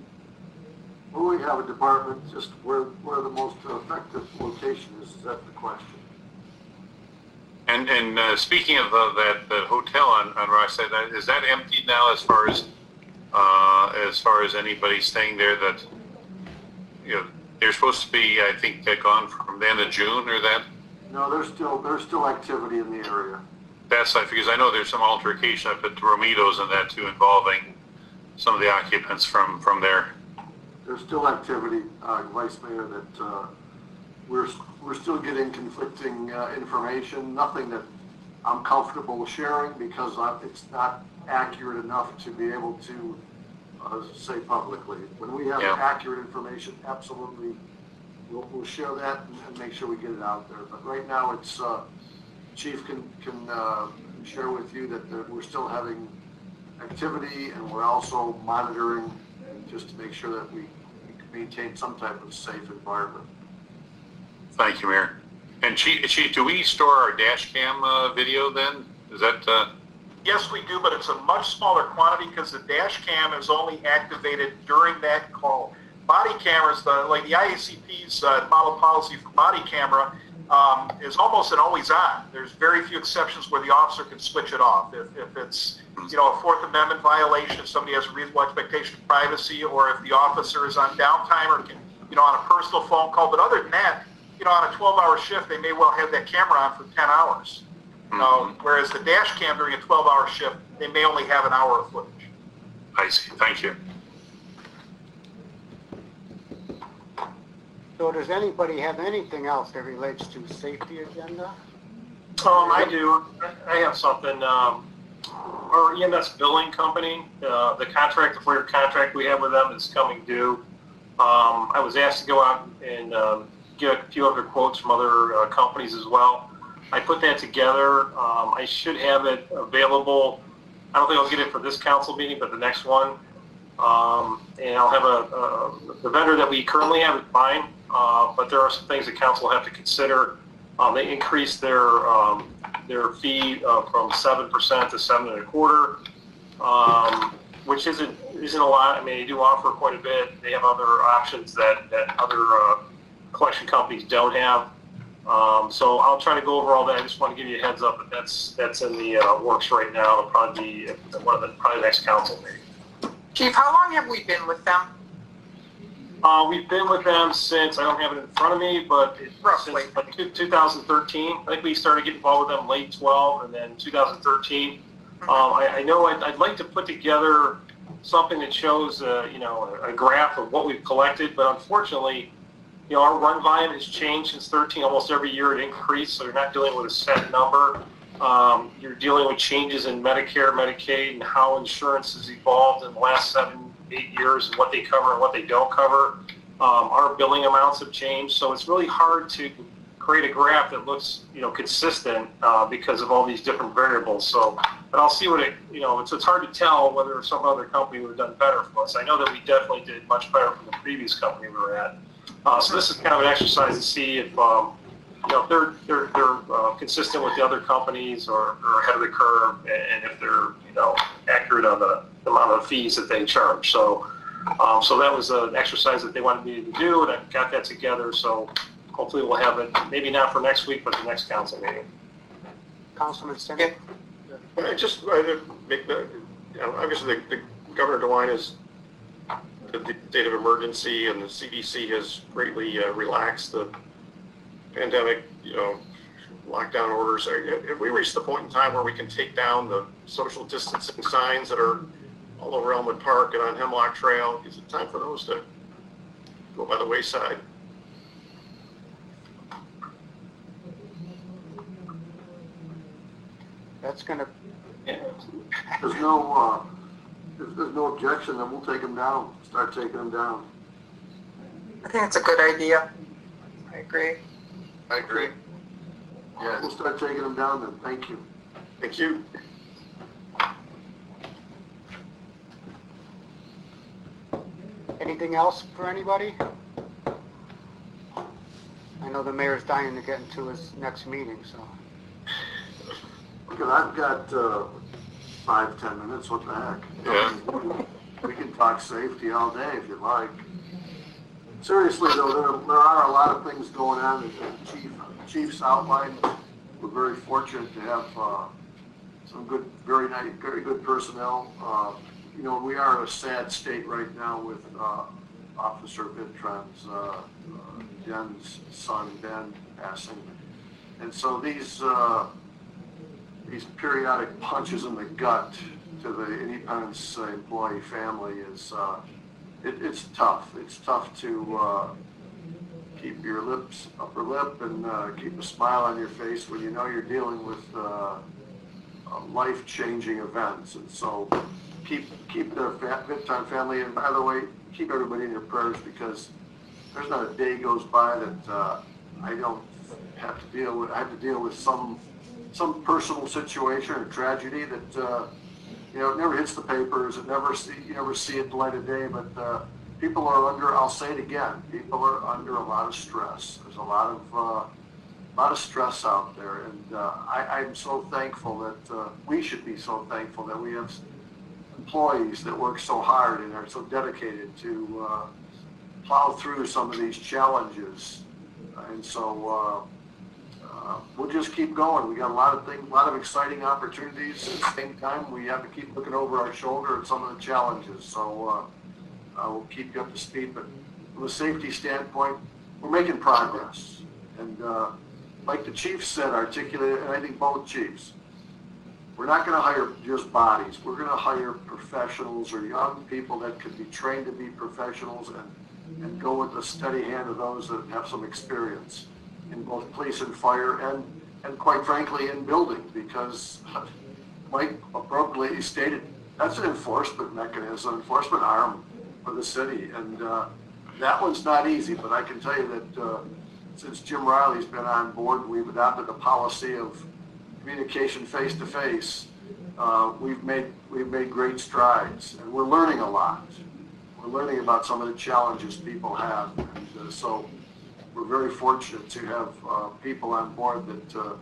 Well, we have a department, just where, where the most effective location is, is that the question? And and uh, speaking of uh, that, that hotel on, on Rockside, is that empty now as far as uh, as far as anybody staying there that, you know, they're supposed to be, I think, uh, gone from the end of June or that? No, there's still, there's still activity in the area. That's like, because I know there's some altercation up at the Romitos and that too, involving some of the occupants from, from there. There's still activity, uh, Vice Mayor, that uh, we're we're still getting conflicting uh, information. Nothing that I'm comfortable sharing because I, it's not accurate enough to be able to uh, say publicly. When we have yeah. accurate information, absolutely, we'll, we'll share that and, and make sure we get it out there. But right now, it's uh, Chief can can uh, share with you that, that we're still having activity, and we're also monitoring just to make sure that we, we can maintain some type of safe environment. Thank you, Mayor. And Chief, Chief, do we store our dash cam uh, video then? Is that? Uh... Yes, we do, but it's a much smaller quantity because the dash cam is only activated during that call. Body cameras, the, like the I A C P's uh, model policy for body camera, um, is almost an always on. There's very few exceptions where the officer can switch it off. If, if it's, you know, a Fourth Amendment violation, if somebody has a reasonable expectation of privacy, or if the officer is on downtime or can, you know, on a personal phone call. But other than that, you know, on a twelve hour shift, they may well have that camera on for ten hours. You know, whereas the dash cam during a twelve hour shift, they may only have an hour of footage. I see. Thank you. So does anybody have anything else that relates to safety agenda? Um, I do. I have something. Um, our E M S billing company, uh, the contract, the four-year contract we have with them is coming due. Um, I was asked to go out and um, get a few other quotes from other uh, companies as well. I put that together. Um, I should have it available. I don't think I'll get it for this council meeting, but the next one. Um, and I'll have a, a, the vendor that we currently have is fine, uh, but there are some things that council have to consider. Um, they increased their, um, their fee uh, from seven percent to seven and a quarter, um, which isn't, isn't a lot. I mean, they do offer quite a bit. They have other options that, that other uh, collection companies don't have. Um, so I'll try to go over all that. I just want to give you a heads up that that's, that's in the uh, works right now. It'll probably be one of the, probably the next council meeting. Chief, how long have we been with them? Uh, we've been with them since, I don't have it in front of me, but it, Roughly. since like two thousand thirteen. I think we started getting involved with them late twelve and then two thousand thirteen. Mm-hmm. Um, I, I know I'd, I'd like to put together something that shows, uh, you know, a, a graph of what we've collected, but unfortunately, you know, our run volume has changed since thirteen. Almost every year it increased, so you're not dealing with a set number. Um, you're dealing with changes in Medicare, Medicaid, and how insurance has evolved in the last seven, eight years, and what they cover and what they don't cover. Um, our billing amounts have changed, so it's really hard to create a graph that looks, you know, consistent uh, because of all these different variables. So, but I'll see what it, you know, it's, it's hard to tell whether some other company would have done better for us. I know that we definitely did much better from the previous company we were at. Uh, so this is kind of an exercise to see if, um, you know, if they're they're they're uh, consistent with the other companies or, or ahead of the curve, and, and if they're, you know, accurate on the, the amount of fees that they charge. So, um, so that was an exercise that they wanted me to do, and I got that together. So hopefully we'll have it, maybe not for next week, but the next council meeting. Councilman Sinek? I just, I make the, you know, obviously the, the Governor DeWine is the state of emergency, and the C D C has greatly uh, relaxed the pandemic, you know, lockdown orders. Have we reached the point in time where we can take down the social distancing signs that are all over Elmwood Park and on Hemlock Trail? Is it time for those to go by the wayside? That's gonna, There's no, uh, if there's no objection, then we'll take them down, start taking them down. I think it's a good idea. I agree. I agree. Yeah, we'll start taking them down then, thank you. Thank you. anything else for anybody? I know the mayor's dying to get into his next meeting, so. Because I've got, uh, five, ten minutes, what the heck? Yeah. We can talk safety all day if you like. Seriously though, there, there are a lot of things going on that the chief, chief's outlined. We're very fortunate to have, uh, some good, very nice, very good personnel. Uh, you know, we are in a sad state right now with, uh, Officer Vitron's, uh, uh, Jen's son, Ben, passing. And so these, uh, these periodic punches in the gut to the Independence uh, employee family is, uh, it, it's tough. It's tough to uh, keep your lips, upper lip, and uh, keep a smile on your face when you know you're dealing with uh, uh, life-changing events. And so keep keep the Vitron family, and by the way, keep everybody in your prayers, because there's not a day goes by that uh, I don't have to deal with. I have to deal with some some personal situation or tragedy that. Uh, You know, it never hits the papers. It never see you never see it the light of day. But uh, people are under. I'll say it again. People are under a lot of stress. There's a lot of uh, lot of stress out there, and uh, I, I'm so thankful that uh, we should be so thankful that we have employees that work so hard and are so dedicated to uh, plow through some of these challenges. And so. Uh, Uh, we'll just keep going. We got a lot of things, a lot of exciting opportunities. At the same time, we have to keep looking over our shoulder at some of the challenges. So uh, uh, we'll keep you up to speed. But from a safety standpoint, we're making progress. And uh, like the chief said, articulated, and I think both chiefs, we're not going to hire just bodies. We're going to hire professionals or young people that could be trained to be professionals, and, and go with the steady hand of those that have some experience in both police and fire, and, and quite frankly, in building, because Mike appropriately stated, that's an enforcement mechanism, enforcement arm for the city. And uh, that one's not easy, but I can tell you that uh, since Jim Riley's been on board, we've adopted a policy of communication face to face. Uh, we've made, we've made great strides, and we're learning a lot. we're learning about some of the challenges people have. And uh, so we're very fortunate to have uh, people on board that, uh,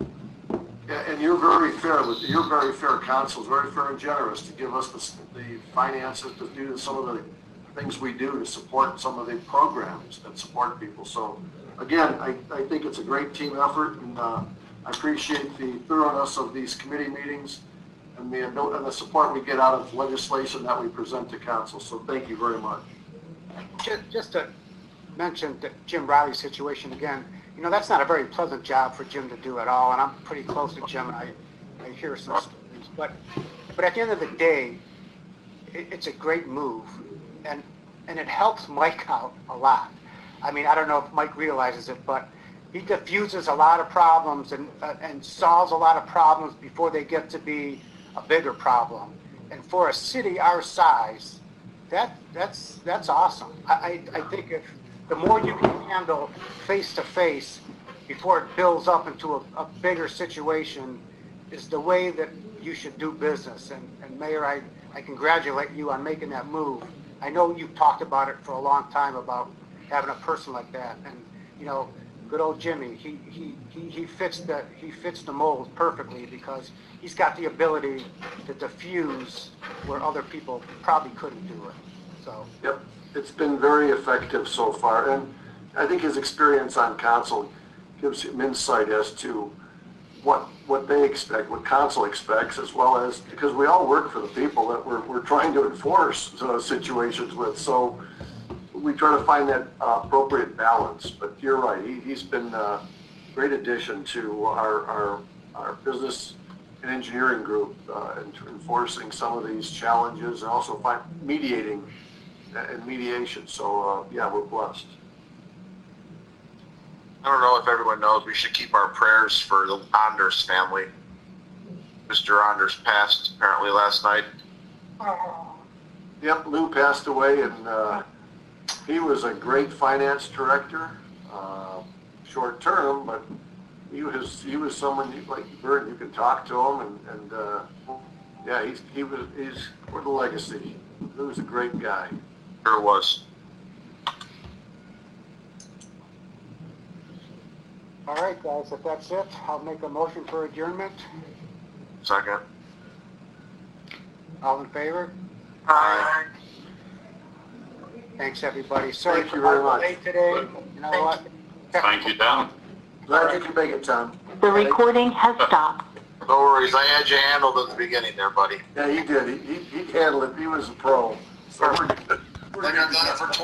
and you're very fair with, you're very fair, council's very fair and generous to give us the, the finances to do some of the things we do to support some of the programs that support people. So again, I, I think it's a great team effort, and uh, I appreciate the thoroughness of these committee meetings and the, and the support we get out of legislation that we present to council. So thank you very much. Just, just to mention that Jim Riley's situation again, you know, that's not a very pleasant job for Jim to do at all, and I'm pretty close to Jim, and I, I hear some stories. But, but at the end of the day, it, it's a great move, and, and it helps Mike out a lot. I mean, I don't know if Mike realizes it, but he diffuses a lot of problems and, uh, and solves a lot of problems before they get to be a bigger problem. And for a city our size, that, that's, that's awesome. I, I, I think if the more you can handle face-to-face before it builds up into a, a bigger situation is the way that you should do business. And, and Mayor, I, I congratulate you on making that move. I know you've talked about it for a long time about having a person like that. And, you know, good old Jimmy, he, he, he, he fits the, he fits the mold perfectly because he's got the ability to diffuse where other people probably couldn't do it. So. Yep. It's been very effective so far, and I think his experience on council gives him insight as to what what they expect, what council expects, as well as, because we all work for the people that we're, we're trying to enforce uh, situations with, so we try to find that uh, appropriate balance. But you're right, he, he's been a great addition to our, our, our business and engineering group uh, and enforcing some of these challenges and also find, mediating and mediation. So uh, yeah, we're blessed. I don't know if everyone knows, we should keep our prayers for the Anders family. Mister Anders passed apparently last night. Yep, Lou passed away, and uh, he was a great finance director, uh, short term, but he was he was someone you, like Bert, you can talk to him, and, and uh, yeah, he's he was he's for the legacy. He was a great guy. Sure was. All right, guys, if that's it, I'll make a motion for adjournment. Second. All in favor? Aye. Thanks, everybody. Sorry Thank for you very being much. late today. You know what? Thank you, Tom. Glad you can make it, Tom. The recording has stopped. No worries, I had you handled at the beginning there, buddy. Yeah, he did. He, he, he handled it. He was a pro. So we're good. We're Like good I've to done go. it for twenty